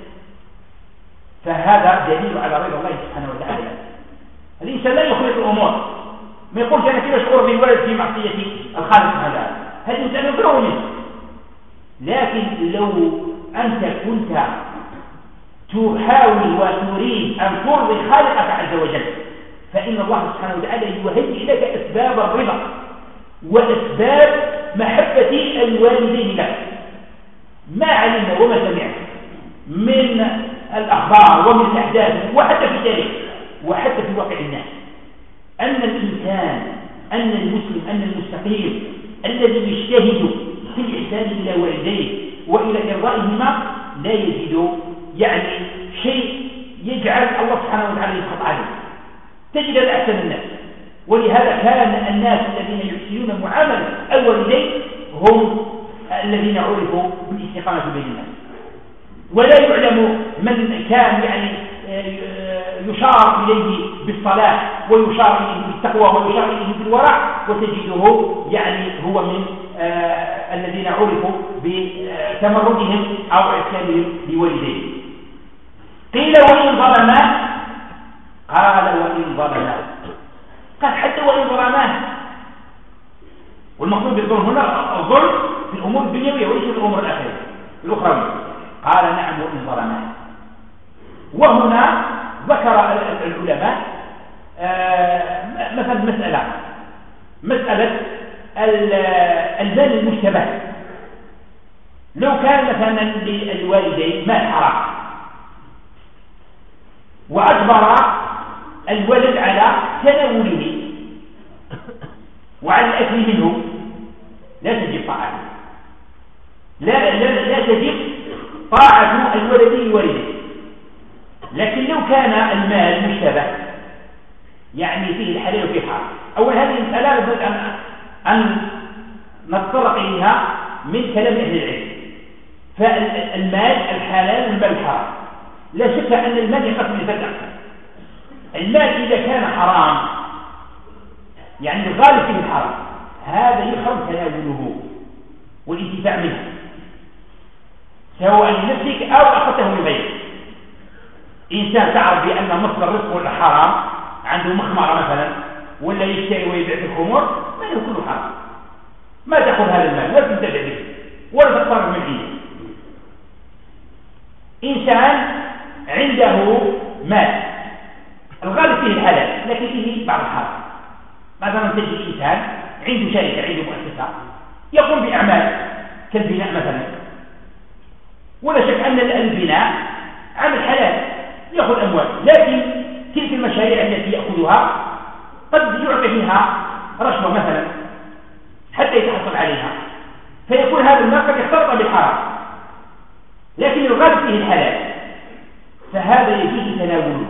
فهذا دليل على رضا الله سبحانه وتعالى. الإنسان لا يخلط الأمور، ما يقولش أنا كيف أشعر بالولد في معصية الخالق هذا، هذا الإنسان يكره منه. لكن لو أنت كنت تحاول وتريد أن ترضي خالقك عز وجل فإن الله سبحانه وتعالى يهيئ لك أسباب الرضا وأسباب محبة الوالدين لك. ما علمنا وما سمعنا من الأخبار ومن الأحداث وحتى في التاريخ وحتى في واقع الناس أن الإنسان، أن المسلم، أن المستقيم الذي يجتهد في الإحسان إلى والديه وإلى إرضائهما لا يجد يعني شيء يجعل الله سبحانه وتعالى يسخط عليه. تجد الأحسن الناس، ولهذا كان الناس الذين يحسنون معاملة الوالدين هم الذين عرفوا بالاستقامة بين الناس. ولا يعلم من كان يعني يشار إليه بالصلاح ويشار إليه بالتقوى ويشار إليه بالورع وتجده يعني هو من الذين عرفوا بتمردهم أو إحسانهم لوالديهم. قيل وإن ظلما، قال وإن ظلما، قال حتى وإن ظلما. والمقصود بالظلم هنا الظلم في الأمور الدنيوية وليس في الأمور الأخرى. قال نعم وإن ظلما. وهنا ذكر العلماء مثلا مسألة المال المشتبه. لو كان مثلا للوالدين مال حرام وأجبر الولد على تناوله وعلى الأكل منه لا تجب طاعته، لا تجب طاعة الولد لوالده. لكن لو كان المال مشتبه يعني فيه الحلال وفيه الحرام، أول هذه المسألة لابد أن نتطرق إليها من كلام أهل العلم. فالمال الحلال والمال الحرام لا شك أن المال يقسم لثلاث أقسام. المال إذا كان حرام يعني الغالب فيه الحرام هذا يحرم تناوله والانتفاع منه سواء لنفسك أو أخذته من غيرك. إنسان تعرف بأن مصدر رزقه الحرام، عنده مخمرة مثلا ولا يشتري ويبيع في الخمور، ما كله حرام. ما تأخذ هذا المال ولا تنتفع به ولا تقترب من عنده. إنسان عنده مال الغالب فيه الحلال لكن فيه بعض الحرام. مثلا تجد إنسان عنده شركة، عنده مؤسسة يقوم بأعمال كالبناء مثلا ولا شك أن البناء عمل حلال يأخذ أموال، لكن تلك المشاريع التي يأخذها قد يعطي فيها رشوة مثلا حتى يتحصل عليها، فيكون هذا المال قد يختلط بالحرام، لكن الغالب فيه الحلال، فهذا يجوز تناوله،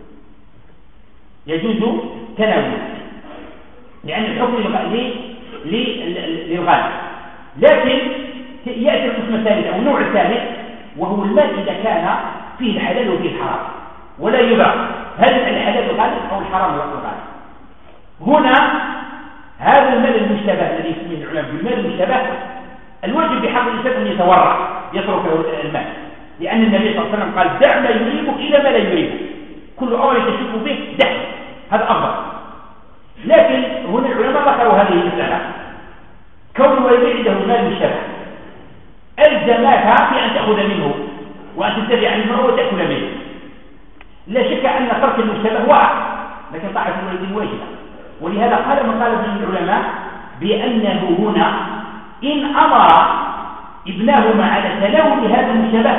يجوز تناوله لأن الحكم للغالب. لكن يأتي القسم الثالث أو النوع الثالث، وهو المال إذا كان فيه الحلال وفيه الحرام ولا يباع، هل الحلال الغالب أو الحرام الغالب؟ هنا هذا المال المشتبه الذي يسميه العلماء بالمال المشتبه، الواجب بحق الإنسان أن يتورع يتركه المال، لأن النبي صلى الله عليه وسلم قال دع ما يريبك إلى ما لا يريبك، كل أمر تشك به دع، هذا أفضل. لكن هنا العلماء ذكروا هذه المسألة، كون الوالدين عنده مال مشتبه ألزماك في أن تأخذ منه وأن تتبع عنه وتأكل منه. لا شك أن ترك المشتبه واقع، لكن طاعة الوالدين واجبة، ولهذا قال من قال من العلماء بأنه هنا إن أمر ابنهما على تناول هذا المشتبه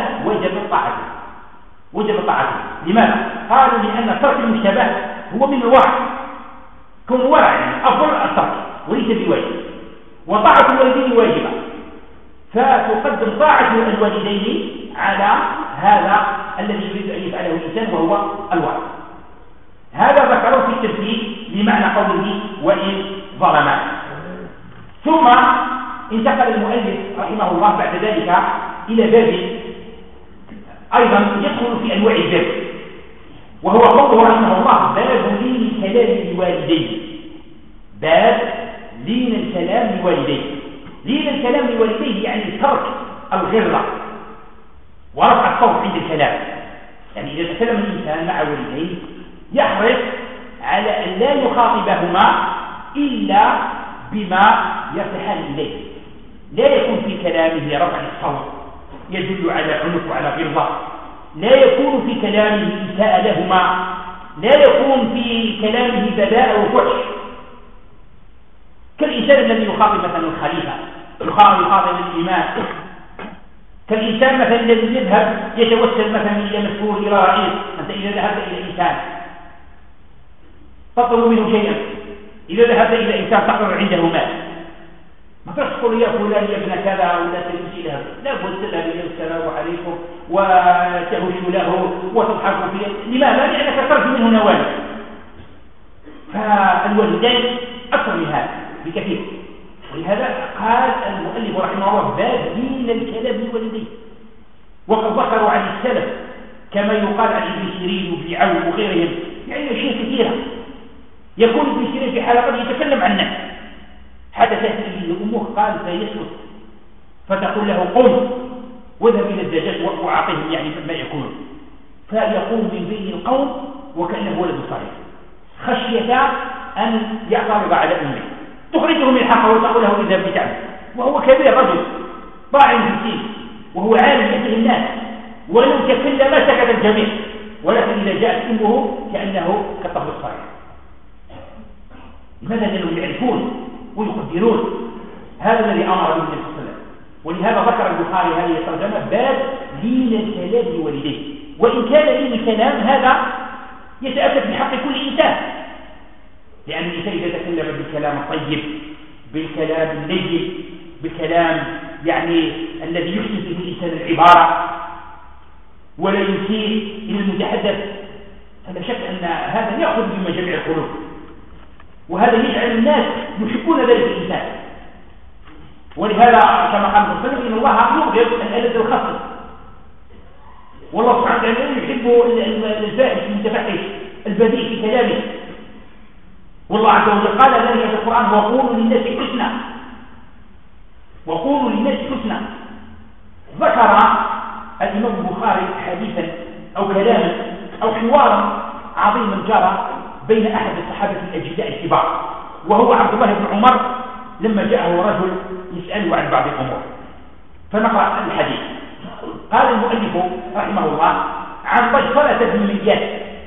وجب طاعته. لماذا؟ قالوا لأن ترك المشتبه هو من الورع، كون ورع يعني أفضل الترك وليس بواجب، وطاعة الوالدين واجبة، فتقدم طاعة الوالدين على هذا الذي يريد أن يفعله الإنسان وهو الورع. هذا ذكره في التمثيل بمعنى قوله وإن ظلما. ثم انتقل المؤلف رحمه الله بعد ذلك إلى باب أيضا يدخل في أنواع البر، وهو قوله رحمه الله باب لين الكلام لوالديه. باب لين الكلام لوالديه. لين الكلام لوالديه يعني ترك الغلظة ورفع الصوت عند الكلام، يعني إذا تكلم الإنسان مع والديه يحرص على أن لا يخاطبهما إلا بما يرتحان إليه، لا يكون في كلامه رفع الصوت يدل على عنف وعلى غلظة، لا يكون في كلامه إساءة لهما، لا يكون في كلامه بذاء وفحش، كالإنسان الذي يخاطب مثلا الخليفة، يخاطب الإمام، كالإنسان مثلا الذي يذهب يتوسل مثلا إلى مسؤول إلى رئيس. أنت إذا ذهبت إلى إنسان تطلب منه شيئا، إذا ذهبت إلى إنسان تقرر عنده مال، ما تقول يا فلان يا ابن كذا ولا تمشي له، لا بد له السلام عليكم وتهش له وتضحك فيه. لماذا؟ لأنك ترجو منه نوال. فالوالدين أكثر من هذا بكثير، ولهذا قال المؤلف رحمه الله باب دين الكلام للوالدين. وقد ذكروا عن السلف كما يقال عن ابن سيرين وابن عون وغيرهم، يعني أشياء كثيرة. يكون ابن سيرين في حلقة يتكلم عن الناس، حدثت به أمه قال فيسكت، فتقول له قم واذهب إلى الدجاج وأعطيهم يعني ما يكون، فيقوم من بين القوم وكأنه ولد صغير خشية أن يعترض على أمه، تخرجه من حقه وتقول له اذهب بتعب، وهو كبير رجل ضاع في السين وهو عالم يأتيه الناس، ولو تكلم ما سكت الجميع، ولكن إذا جاءت أمه كأنه كالطفل الصغير. لماذا؟ لأنهم يعرفون ويقدرون هذا الذي أمر به النبي صلى الله عليه وسلم. ولهذا ذكر البخاري هذه الترجمة باب لين الكلام لوالديه. وإن كان لين الكلام هذا يتأكد بحق كل إنسان، لأن الإنسان إذا تكلم بالكلام الطيب، بالكلام اللين، بالكلام يعني الذي يحسن به الإنسان العبارة ولا يسيء إلى المتحدث، فلا شك أن هذا يأخذ بمجامع القلوب، وهذا يجعل الناس يحبون ذلك الإنسان. ولهذا كما قال الرسول صلى الله عليه وسلم إن الله يبغض الألد الخصم، والله سبحانه وتعالى يحب الفاحش المتفحش البذيء في كلامه. والله عز وجل قال ذلك في القرآن وقولوا للناس حسنا، وقولوا للناس حسنا. ذكر الإمام البخاري حديثا أو كلاما أو حوارا عظيما جرى بين أحد الصحابة الأجلاء الكبار، وهو عبد الله بن عمر، لما جاءه رجل يسأله عن بعض الأمور. فنقرأ الحديث. قال المؤلف رحمه الله عن طجفلة بن مياس،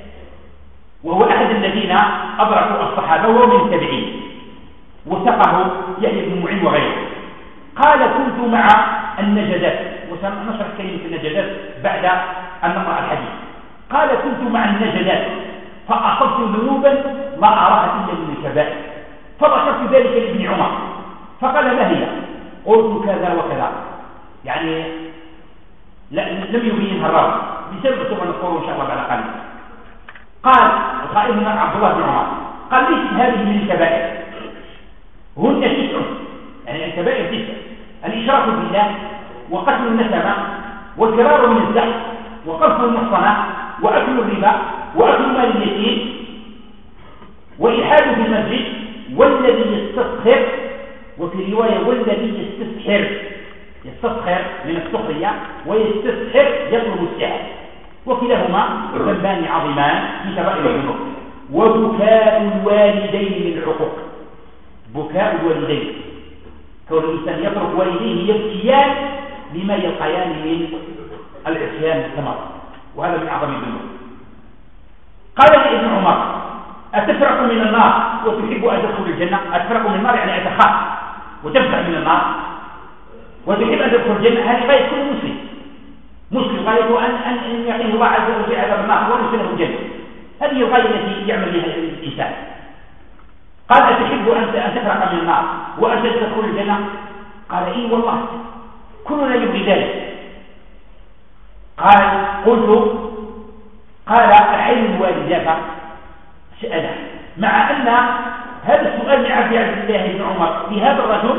وهو أحد الذين أدركوا الصحابة وهو من التابعين، وثقه يحيى بن معين وغيره. قال كنت مع النجدات، وسنشرح كلمة النجدات بعد أن نقرأ الحديث. قال كنت مع النجدات فأصبت ذنوبا ما أراها إلا من الكبائر، فذكرت ذلك لابن عمر فقال ما هي؟ قلت كذا وكذا، يعني لم يبينها الراوي بسبب سوف نذكره إن شاء الله بعد قليل. قال القائل عبد الله بن عمر قال ليست هذه من الكبائر، هن 9، يعني الكبائر 9: الإشراك بالله، وقتل النسمة، والفرار من الزحف، وقذف المحصنة، وأكل الربا، وأكل مال اليتيم، وإلحاد في المسجد، والذي يستسخر، وفي رواية والذي يستسخر من السخرية، ويستسخر يطلب السحر، وكلاهما ذنبان عظيمان في كبائر الذنوب. وبكاء الوالدين للعقوق، بكاء الوالدين، كون الإنسان يترك والديه يبكيان لما يلقيان من العصيان الثمر، وهذا من أعظم الذنوب. قال لي ابن عمر أتفرق من النار وتحب أن تدخل الجنة؟ أتفرق من النار يعني أتخاف وتفزع من النار وتحب أن تدخل الجنة. هذه غاية كل مسلم غايته أن يقين الله عز وجل عذاب النار ويدخله الجنة. هذه الغاية التي يعمل بها الإنسان. قال أتحب أن تفرق من النار وأن تدخل الجنة؟ قال إيه والله كلنا يبغي ذلك. قال أحل الوالدات؟ سأله، مع أن هذا السؤال من عبد الله بن عمر لهذا الرجل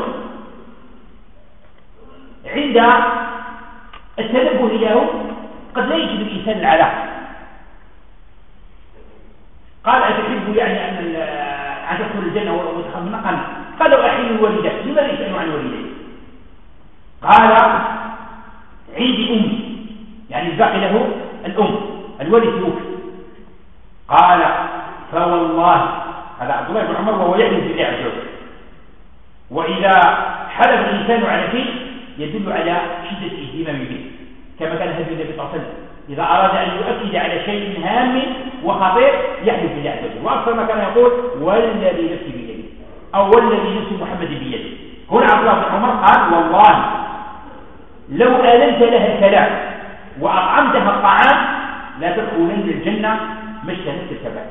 عند التنبه له قد لا يجد الإنسان العلاقة. قال أتحب يعني أن تدخل الجنة وتدخل النار؟ قالوا أحل الوالدات. لماذا يسألوا عن الوالدين؟ قال عندي أمي، يعني الباقي له الأم، الوالد توفي. قال فوالله، هذا عبد الله بن عمر وهو يحلف بالله عز وجل، وإذا حلف الإنسان على شيء يدل على شدة اهتمامه به، كما كان هدي النبي صلى الله عليه وسلم إذا أراد أن يؤكد على شيء هام وخطير يحلف بالله عز وجل، وأكثر ما كان يقول والذي نفسي بيده أو والذي نفس محمد بيده. هنا عبد الله بن عمر قال والله لو آلنت لها الكلام وأطعمتها الطعام لا تدخلن الجنة ما اجتنبت الكبائر.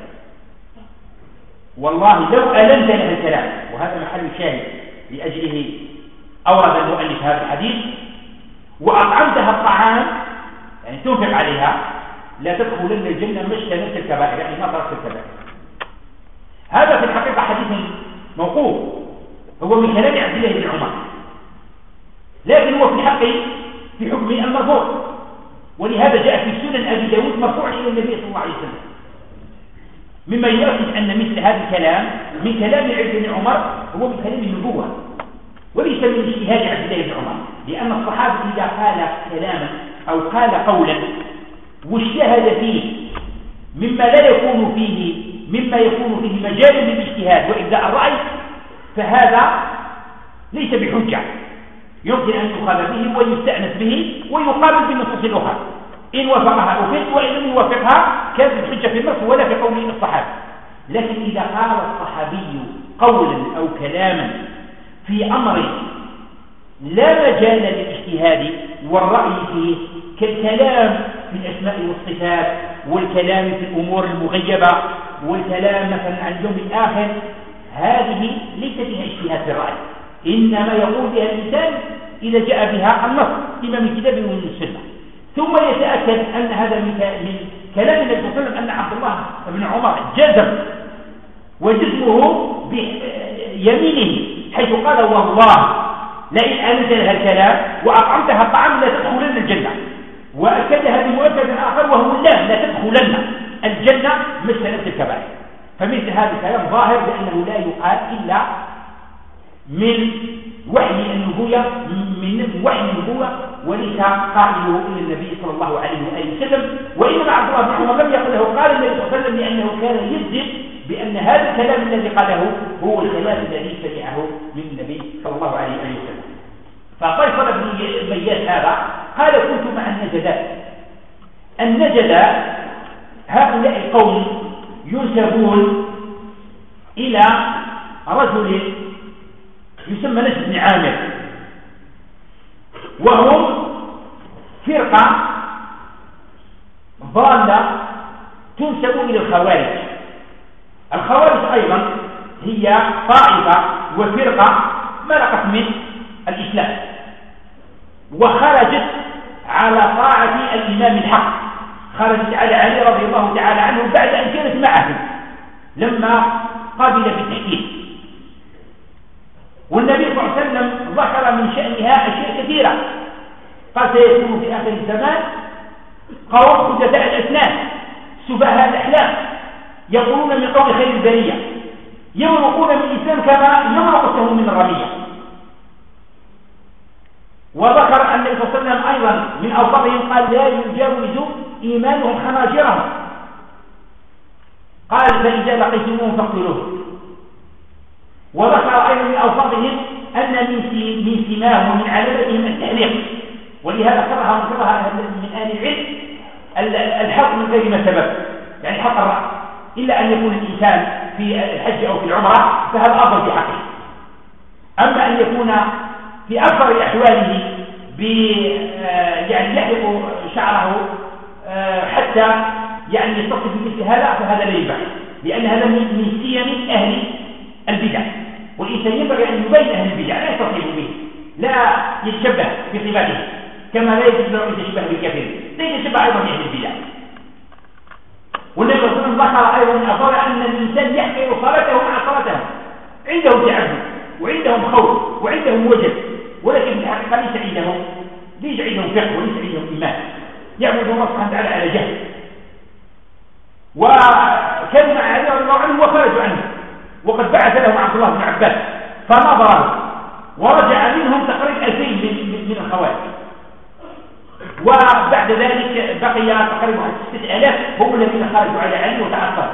والله لو ألنت لها الكلام، وهذا محل الشاهد لأجله أورد المؤلف هذا الحديث. وأطعمتها الطعام يعني تنفق عليها لا تدخلن الجنة ما اجتنبت الكبائر، يعني ما تركت الكبائر. هذا في الحقيقة حديث موقوف، هو من كلام عبد الله بن عمر، لكن هو في الحق في حكم المرفوع، ولهذا جاء في سنن أبي داود مرفوع إلى النبي صلى الله عليه وسلم، مما يؤكد أن مثل هذا الكلام من كلام عبد بن عمر هو من كلام النبوة وليس من اجتهاد عبد الله بن عمر، لأن الصحابي إذا قال كلاما أو قال قولا واجتهد فيه مما يكون فيه مجال للاجتهاد وإبداء الرأي فهذا ليس بحجة، يمكن أن يؤخذ به ويستأنس به ويقابل بالنصوص الأخرى، إن وافقها أخذ وإن لم يوافقها كانت الحجة في النص ولا في قوله الصحابي. لكن إذا قال الصحابي قولا أو كلاما في أمر لا مجال للاجتهاد والرأي فيه كالكلام في الأسماء والصفات والكلام في الأمور المغيبة والكلام مثلا عن اليوم الآخر، هذه ليس فيها اجتهاد في الرأي، إنما يقول بها الإنسان إذا جاء بها النص إما من كتابه ومن السنة، ثم يتأكد أن هذا من كلام النبي صلى الله عليه وسلم أن عبد الله بن عمر جزم وجزمه بيمينه حيث قال والله لئن أنزل لها الكلام وأطعمتها الطعام لا تدخلن الجنة، وأكدها بمؤكد آخر وهو لا تدخلن الجنة مثل الكبائر. فمثل هذا الكلام ظاهر لأنه لا يقال إلا من وحي النبوة وليس قائله إلى النبي صلى الله عليه وآله وسلم. وإنما عبد الله بن عمر لم يقل له قال النبي صلى الله عليه وسلم لأنه كان يجزم بأن هذا الكلام الذي قاله هو الكلام الذي سمعه من النبي صلى الله عليه وآله وسلم. ففيصل بن بياس هذا قال كنت مع النجدات هؤلاء القوم ينسبون إلى رجل يسمى نجد بن عامر، وهم فرقة ضالة تنسب إلى الخوارج. الخوارج أيضا هي طائفة وفرقة مرقت من الإسلام وخرجت على طاعة الإمام الحق، خرجت على علي رضي الله تعالى عنه بعد أن كانت معه لما قبل بالتحكيم. والنبي صلى الله عليه وسلم ذكر من شأنها أشياء كثيرة، قال سيكون في آخر الزمان قوم حدثاء الأسنان سفهاء الأحلام يقولون من قول خير البرية يمرقون من الإسلام كما يمرق السهم من الرمية. وذكر أن النبي صلى الله عليه وسلم أيضا من أوصافهم قال لا يجاوز إيمانهم خناجرهم، قال فإذا لقيتموهم فاقتلوهم. وذكر أيضا من أوصافهم أن من سماهم ومن علامتهم التحليق، ولهذا كره من آل العلم الحق من غير ما سبب، يعني حق الرأس، إلا أن يكون الإنسان في الحج أو في العمرة فهذا أفضل في حقه. أما أن يكون في أكثر أحواله يعني يحلق شعره حتى يعني يتصل بمثل هذا فهذا لا ينبغي، لأن هذا من سيم أهل البدع، والإنسان ينبغي أن يبين أهل البدع لا يتصل به، لا يتشبه بصفاته كما لا يجوز له أن يتشبه بالكافرين، لا يتشبه أيضا بأهل البدع. والنبي صلى الله عليه وسلم ذكر أيضا من أفضل أن الإنسان يحقر صلاته مع صلاتهم، عندهم تعبد وعندهم خوف وعندهم وجد، ولكن في الحقيقة ليس عندهم فقه وليس عندهم إيمان، يعبدون الله سبحانه وتعالى على جهل. وكانوا مع علي رضي الله عنه وخرجوا عنه، وقد بعث لهم عبد الله بن عباس فنظره ورجع منهم تقريبا 2000 من الخوارج، وبعد ذلك بقي تقريبا 6000 هم الذين خرجوا على علي وتأثروا.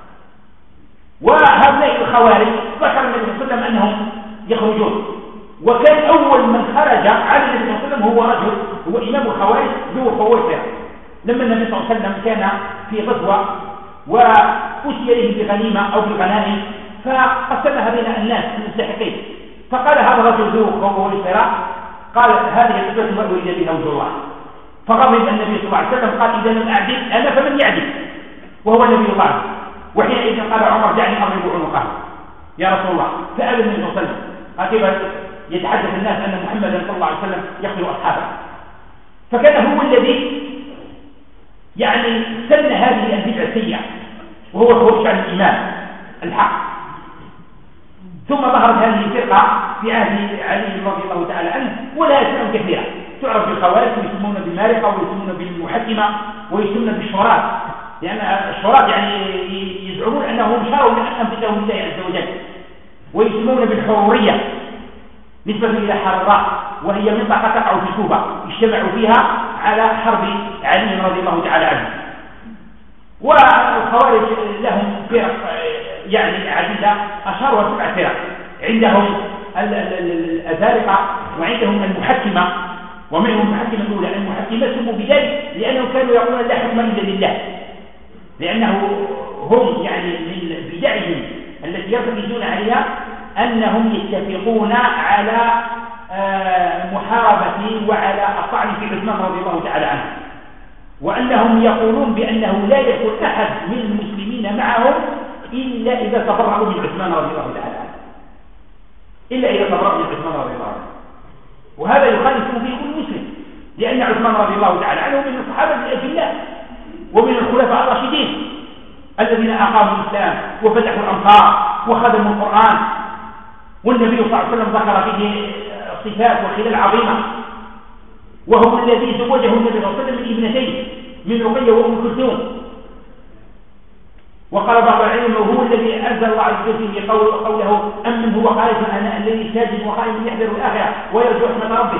وهؤلاء الخوارج ذكر النبي صلى الله عليه وسلم أنهم يخرجون، وكان أول من خرج على النبي صلى الله عليه وسلم هو رجل هو إمام الخوارج ذو خويصرة، لما النبي صلى الله عليه وسلم كان في غزوة وأتي إليه بغنيمة أو بغنائم فقسمها بين الناس المستحقين، فقال هذا الرجل ذو خويصرة قال هذه القسمة ما أريد بها وجه الله، فغضب النبي صلى الله عليه وسلم قال إذا لم أعدل أنا فمن يعدل، وهو النبي الله. وحينئذ قال عمر دعني أضرب عنقه يا رسول الله، فأبى النبي صلى الله عليه وسلم قال كيف يتحدث الناس أن محمدا صلى الله عليه وسلم يقتل أصحابه. فكان هو الذي يعني سن هذه البدعة السيئة وهو الخروج عن الإمام الحق. ثم ظهرت هذه الفرقة في عهد علي رضي الله تعالى عنه، ولها أسماء كثيرة تعرف بالخوارج، ويسمون بالمارقة ويسمون بالمحكمة ويسمون بالشورات، لأن الشورات يعني يزعمون أنهم شاروا من أنفسهم لله عز وجل، ويسمون بالحرورية نسبة إلى حراء وهي منطقة تقع في كوبا اجتمعوا فيها على حرب علي رضي الله تعالى عنه. والخوارج لهم فرق يعني عديدة، أشهرها 7 فرق، عندهم الأزارقة وعندهم المحكمة، ومنهم المحكمة الأولى. المحكمة سموا بذلك لأنهم كانوا يقولون لا حكم إلا لله، لأنه هم يعني من بدعهم التي يرتكزون عليها أنهم يتفقون على محاربة وعلى الطعن في عثمان رضي الله تعالى عنه، وأنهم يقولون بأنه لا يكون أحد من المسلمين معهم إلا إذا تبرأوا من عثمان رضي الله تعالى عنه، إلا إذا تبرأوا من عثمان رضي الله عنه. وهذا يخالف فيه كل مسلم، لأن عثمان رضي الله تعالى عنه من الصحابة الأجلاء ومن الخلفاء الراشدين الذين أقاموا الإسلام وفتحوا الأمصار وخدموا القرآن، والنبي صلى الله عليه وسلم ذكر فيه صفات وخلال عظيمة، وهو الذي زوجه النبي صلى الله عليه وسلم من ابنتين من رقية وأم كلثوم. وقال بعض العلم هو الذي أنزل الله عز وجل قوله أمن هو قائد أنا الذي ساجد وقائم يحذر الآخرة ويرجو رحمة ربه.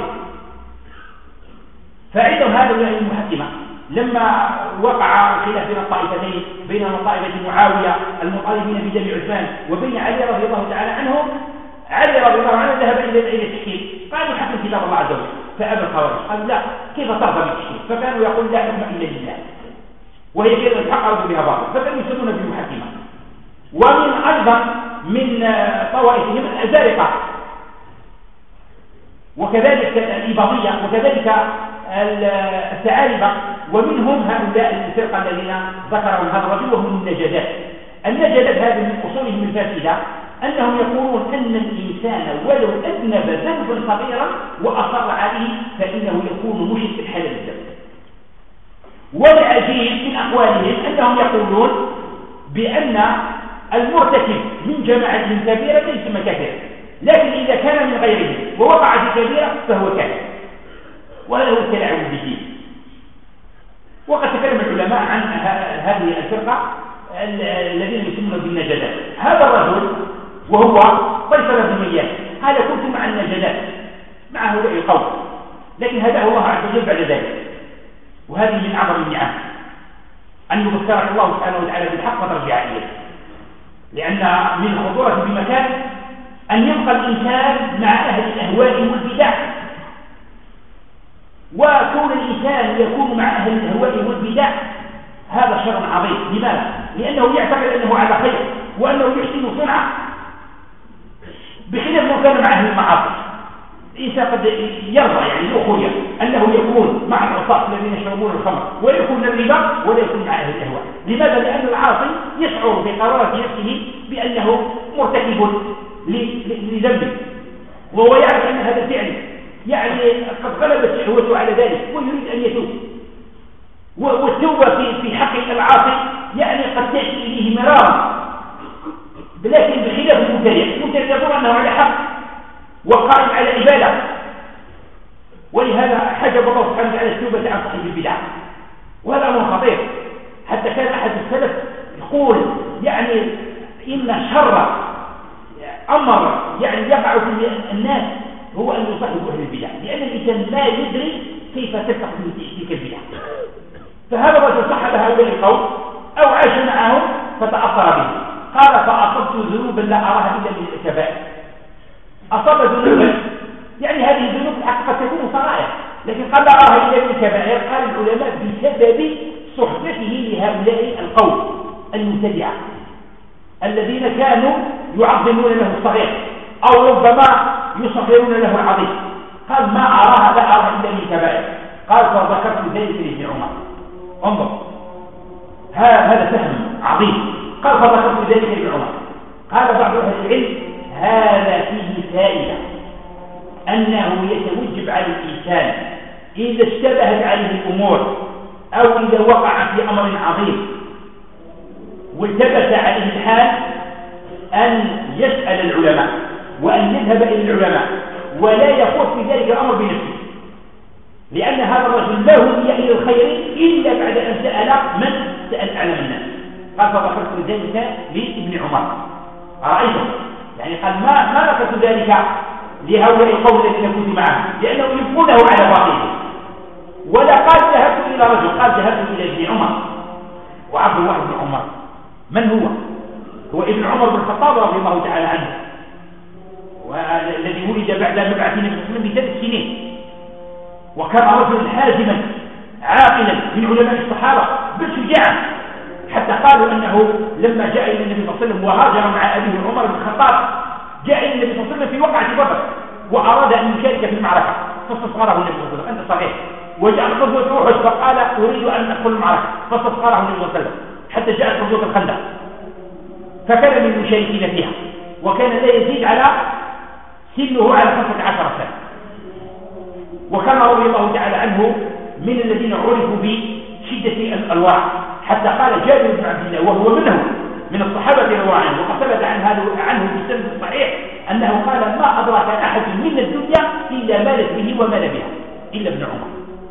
فعندهم هذا المحكمة لما وقع الخلاف بين الطائفتين، بين طائفة معاوية المطالبين بدم عثمان وبين علي رضي الله تعالى عنه، علي رضي الله عنه ذهب إلى التحكيم، قالوا حكم كتاب الله عز وجل، فأبى الخوارج قالوا لا كيف ترضى بالتحكيم، فكانوا يقول لا حكم إلا لله، وهي كلمة الحق أرضوا بها باطل، فكانوا يسمون بالمحكمة. ومن أيضا من طوائفهم الأزارقة، وكذلك الإباضية، وكذلك الثعالبة، ومنهم هؤلاء الفرقة الذين ذكرهم هذا الرجل وهم النجدات. النجدات هذه من أصولهم الفاسدة أنهم يقولون أن الإنسان ولو أذنب ذنبا صغيرا وأصر عليه فإنه يكون مشركا حلال الدم. والعجيب من أقوالهم أنهم يقولون بأن المرتكب من جماعة كبيرة ليس كافرا، لكن إذا كان من غيره ووقع في كبيرة فهو كافر، وهذا هو التلاعب بالدين. وقد تكلم العلماء عن هذه الفرقة الذين يسمون بالنجدات. هذا الرجل وهو فيصل بن مياس قال كنت مع النجدات مع هؤلاء القوم، لكن هداه الله عز وجل بعد ذلك. وهذه من أعظم النعم أن يبشرك الله سبحانه وتعالى بالحق وترجع إليه، لأن من الخطورة بمكان أن يبقى الإنسان مع أهل الأهواء والبدع، وكون الإنسان يكون مع أهل الأهواء والبدع هذا شر عظيم. لماذا؟ لأنه يعتقد أنه على خير وأنه يحسن صنعه، بخلاف ما كان مع أهل المعاصي. الإنسان قد يرضى يعني الأخوية أنه يكون مع العصاة الذين يشربون الخمر ويكون الربا ولا يكون مع أهل الأهواء. لماذا؟ لأن العاصي يشعر بقرارة نفسه بأنه مرتكب لذنبه، وهو يعرف أن هذا الفعل يعني قد غلبت شهوته على ذلك ويريد أن يتوب. والتوبة في حق العاصي يعني قد تأتي إليه مرارا، لكن بخلاف المبتدع يظن أنه على حق وقائم على عبادة، ولهذا حجب الله سبحانه وتعالى التوبة عن صاحب البدع، وهذا أمر خطير. حتى كان أحد السلف يقول يعني إن شر أمر يعني يقع في الناس هو أن يصاحب أهل البدع، لأن الإنسان لا يدري كيف تلتقط من تلك البدع. فهذا الرجل صاحب هؤلاء القوم أو عاش معهم فتأثر به، قال فأصبت ذنوبا لا أراها إلا من الكبائر. أصاب ذنوبا يعني هذه الذنوب قد تكون صغائر، لكن قال لا أراها إلا من الكبائر. قال العلماء بسبب صحبته لهؤلاء القوم المبتدعة الذين كانوا يعظمون له الصغير أو ربما يصغرون له العظيم. قال ما أراها لا أراها إلا من الكبائر. قال فذكرت ذلك لابن عمر. انظر هذا فهم عظيم. قال فذكرت ذلك لابن عمر. قال بعض أهل العلم هذا فيه فائدة أنه يتوجب على الإنسان إذا اشتبهت عليه الأمور أو إذا وقع في أمر عظيم والتبس عليه الحال أن يسأل العلماء وأن يذهب إلى العلماء ولا يخوض في ذلك الأمر بنفسه، لأن هذا الرجل لا هدي إلى الخير إلا بعد أن سأل من سأل أعلم الناس. قال فذكرت ذلك لابن عمر. أرأيتم يعني قال ما ذكرت ذلك لهؤلاء القوم الذين كنت معهم لأنهم يبقونه على باطله، ولا قال ذهبت إلى رجل، قال ذهبت إلى ابن عمر. وعبد الله بن عمر من هو؟ هو ابن عمر بن الخطاب رضي الله تعالى عنه، والذي ولد بعد مبعث النبي صلى الله عليه وسلم ب3 سنين، وكان رجلا حازما عاقلا من علماء الصحابة بل شجاعا، حتى قالوا أنه لما جاء إلى النبي صلى الله عليه وسلم وهاجر مع أبيه عمر بن الخطاب جاء إلى النبي صلى الله عليه وسلم في وقعة بدر وأراد أن يشارك في المعركة فاستصغره النبي صلى الله عليه وسلم أنت صغير، وجاء غزوة أحد فقال أريد أن أدخل المعركة فاستصغره النبي صلى الله عليه وسلم حتى جاءت غزوة الخندق فكان من المشاركين فيها، وكان لا يزيد على سنه على 15 سنة، وكان رضي الله تعالى عنه من الذين عرفوا بشدة الألواح، حتى قال جابر بن عبد الله وهو منهم من الصحابة رضي الله عنه وقد ثبت عنه بالسند الصحيح أنه قال ما أدرك أحد من الدنيا إلا مالت به ومال بها إلا ابن عمر.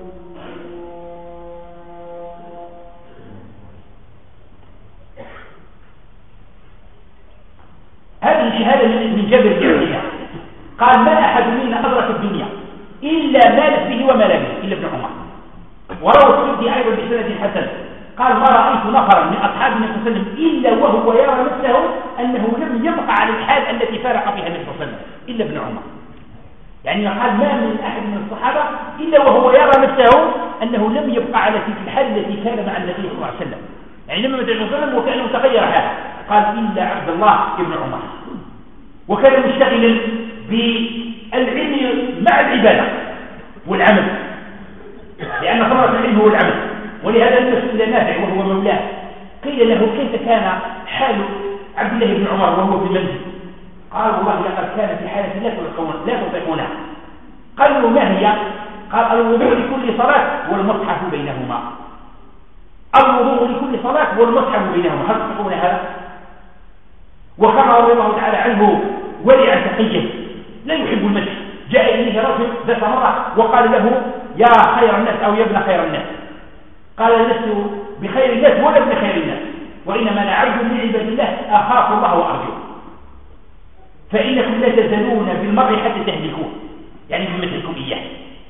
هذه شهادة من جابر بن عبد الله قال ما أحد منا أدرك الدنيا إلا مالت به ومال به إلا ابن عمر. وروى السدي أيضا بسند حسن قال ما رأيت نفرا من أصحاب النبي صلى الله عليه وسلم إلا وهو يرى نفسه أنه لم يبقى على الحال التي فارق فيها النبي صلى الله عليه وسلم إلا ابن عمر. يعني قال ما من أحد من الصحابة إلا وهو يرى نفسه أنه لم يبقى على تلك الحال التي كان مع النبي صلى الله عليه وسلم، يعني لما مات النبي صلى الله عليه وسلم وكأنه تغير حاله. قال إلا عبد الله ابن عمر، وكان مشتغلا بالعلم مع العبادة والعمل، لأن ثمرة العلم هو العمل. ولهذا لما سئل نافع وهو مولاه قيل له كيف كان حال عبد الله بن عمر وهو في المنزل؟ قال والله لقد كان في حالة لا تطيقونها. قالوا ما هي؟ قال الوضوء لكل صلاة والمصحف بينهما. الوضوء لكل صلاة والمصحف بينهما، هل تطيقون هذا؟ وكان رضي الله تعالى عنه ولعا تقيا لا يحب المدح. جاء إليه رجل ذات مرة وقال له يا خير الناس أو يا ابن خير الناس. قال لست بخير الناس ولا ابن خير الناس، وإنما أنا عبد من عباد الله أخاف الله وأرجوه، فإنكم لا تزالون بالمرء حتى تهلكوه، يعني بمثلكم إياه.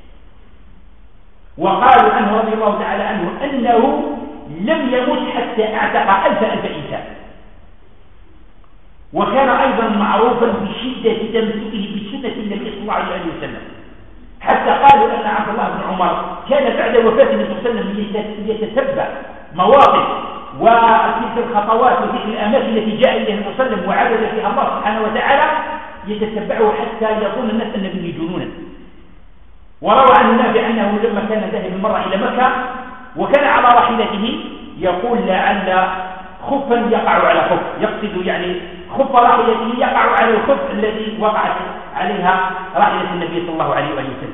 وقالوا عنه رضي الله تعالى عنه أنه لم يمت حتى اعتق 1000 إنسان. وكان أيضا معروفا بشدة تمسكه بسنة النبي صلى الله عليه وسلم، حتى قالوا أن عبد الله بن عمر كان بعد وفاة النبي صلى الله عليه وسلم يتتبع مواقف وتلك الخطوات وتلك الأماكن التي جاء إليها النبي صلى الله عليه وسلم وعبد فيها الله سبحانه وتعالى، يتتبعه حتى يظن الناس أن به جنونا. وروى عن نافع أنه لما كان ذاهب مرة إلى مكة وكان على راحلته يقول لعل خفا يقع على خف، يقصد يعني خف راحلته يقع على الخف الذي وقعت عليها راحلة النبي صلى الله عليه وسلم.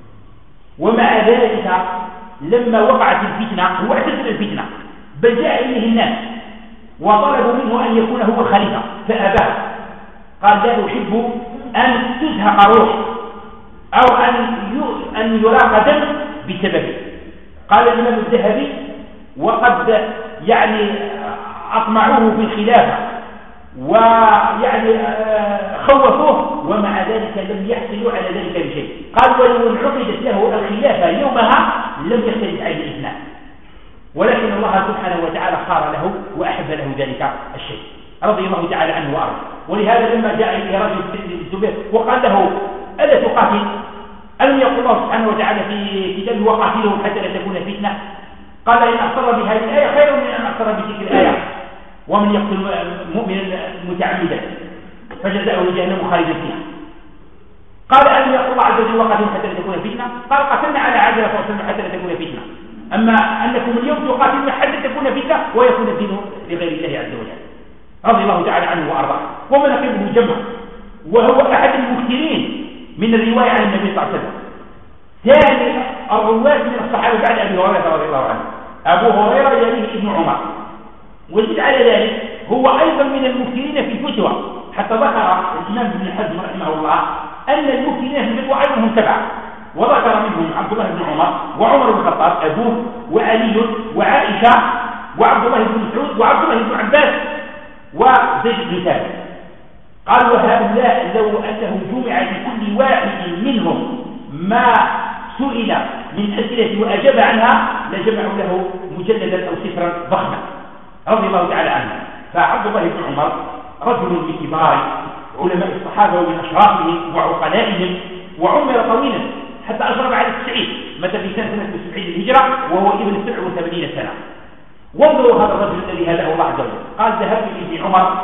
ومع ذلك لما وقعت الفتنة هو اعتزل الفتنة، بل جاء إليه الناس وطلبوا منه أن يكون هو الخليفة فأباه، قال لا أحب أن تزهق روح أو أن يراق دم بسببه. قال الإمام الذهبي وقد يعني أطمعوه في الخلافة ويعني خوفوه ومع ذلك لم يحصلوا على ذلك بشيء. قال ولو انعقدت له الخلافة يومها لم يختلف عليه الاثنان، ولكن الله سبحانه وتعالى خار له وأحب له ذلك الشيء رضي الله تعالى عنه وأرضاه. ولهذا لما جاء إليه رجل الزبير وقال له ألا تقاتل؟ ألم يقول الله سبحانه وتعالى في كتابه وقاتلهم حتى لا تكون فتنة؟ قال إن أقر بهذه الآية خير من أن أقر بتلك الآية، ومن يقتل مؤمنا متعمدا فجزاؤه جهنم خالدا فيها. قال ألم يقول الله عز وجل وقاتلهم حتى لا تكون فتنة؟ قال قتلنا على عهد الرسول صلى الله عليه وسلم حتى لا تكون فتنة، أما أنكم اليوم تقاتلون حتى تكون فتنة ويكون الدين لغير الله عز وجل رضي الله تعالى عنه وأرضاه. ومناقبه جمع، وهو أحد المكثرين من الرواية عن النبي صلى الله عليه وسلم. ثاني الرواة من الصحابة بعد أبي هريرة رضي الله عنه أبو هريرة يليه ابن عمر، وزد على ذلك هو أيضا من المكثرين في الفتوى، حتى ذكر الإمام ابن حزم رحمه الله أن المكثرين في الفتوى أيضا هم 7، وذكر منهم عبد الله بن عمر وعمر بن الخطاب أبوه وعلي وعائشة وعبد الله بن مسعود وعبد الله بن عباس وزيد بن ثابت. قال وهؤلاء لو أنه جمع لكل واحد منهم ما سئل من أسئلة وأجاب عنها لجمعوا له مجلدا أو سفرا ضخما رضي الله تعالى عنه. فعبد الله بن عمر رجل من كبار علماء الصحابة ومن أشرافهم وعقلائهم، وعمر طويلا حتى أشرف على 90، مات في سنة 70 للهجرة وهو ابن 87 سنة. وانظروا هذا الرجل الذي هداه الله عز وجل. قال ذهبت لابن عمر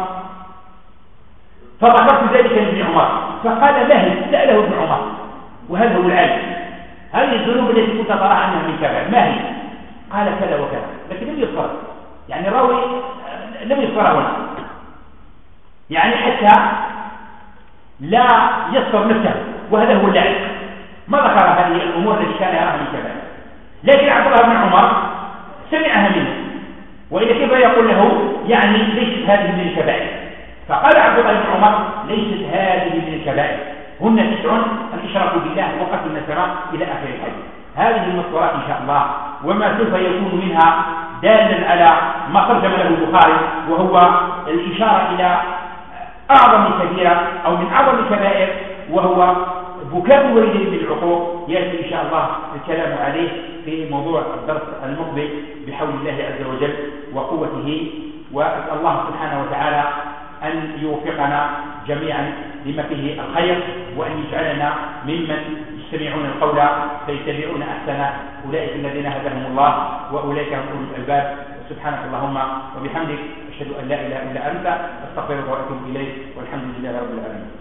فذكرت ذلك لابن عمر فقال ما هي؟ سأله ابن عمر وهذا هو العالم، هذه الذنوب التي كنت تراها عنها من كبائر ما هي؟ قال كذا وكذا، لكن لم يذكر، يعني راوي لم يذكر هنا، يعني حتى لا يذكر نفسه، وهذا هو اللعب، ما ذكر هذه الأمور التي كان يراها من كبائر. لكن عبد الله بن عمر سمعها منه، وإذا كيف يقول له يعني ليست هذه من الكبائر؟ فقال عبد الله بن عمر ليست هذه من الكبائر، هن 9: الإشراك بالله وقتل النسماء إلى آخر الحديث. هذه المذكورات إن شاء الله وما سوف يكون منها دالا على ما ترجم له البخاري، وهو الإشارة إلى أعظم كبيرة أو من أعظم الكبائر، وهو بكاء الوالدين بالعقوق. يأتي إن شاء الله الكلام عليه في موضوع الدرس المقبل بحول الله عز وجل وقوته. وأسأل الله سبحانه وتعالى أن يوفقنا جميعا لما فيه الخير، وأن يجعلنا ممن يستمعون القول فيتبعون أحسنه، أولئك الذين هداهم الله وأولئك هم أولو الألباب. سبحانك اللهم وبحمدك أشهد أن لا إله إلا أنت أستغفرك وأتوب إليك، والحمد لله رب العالمين.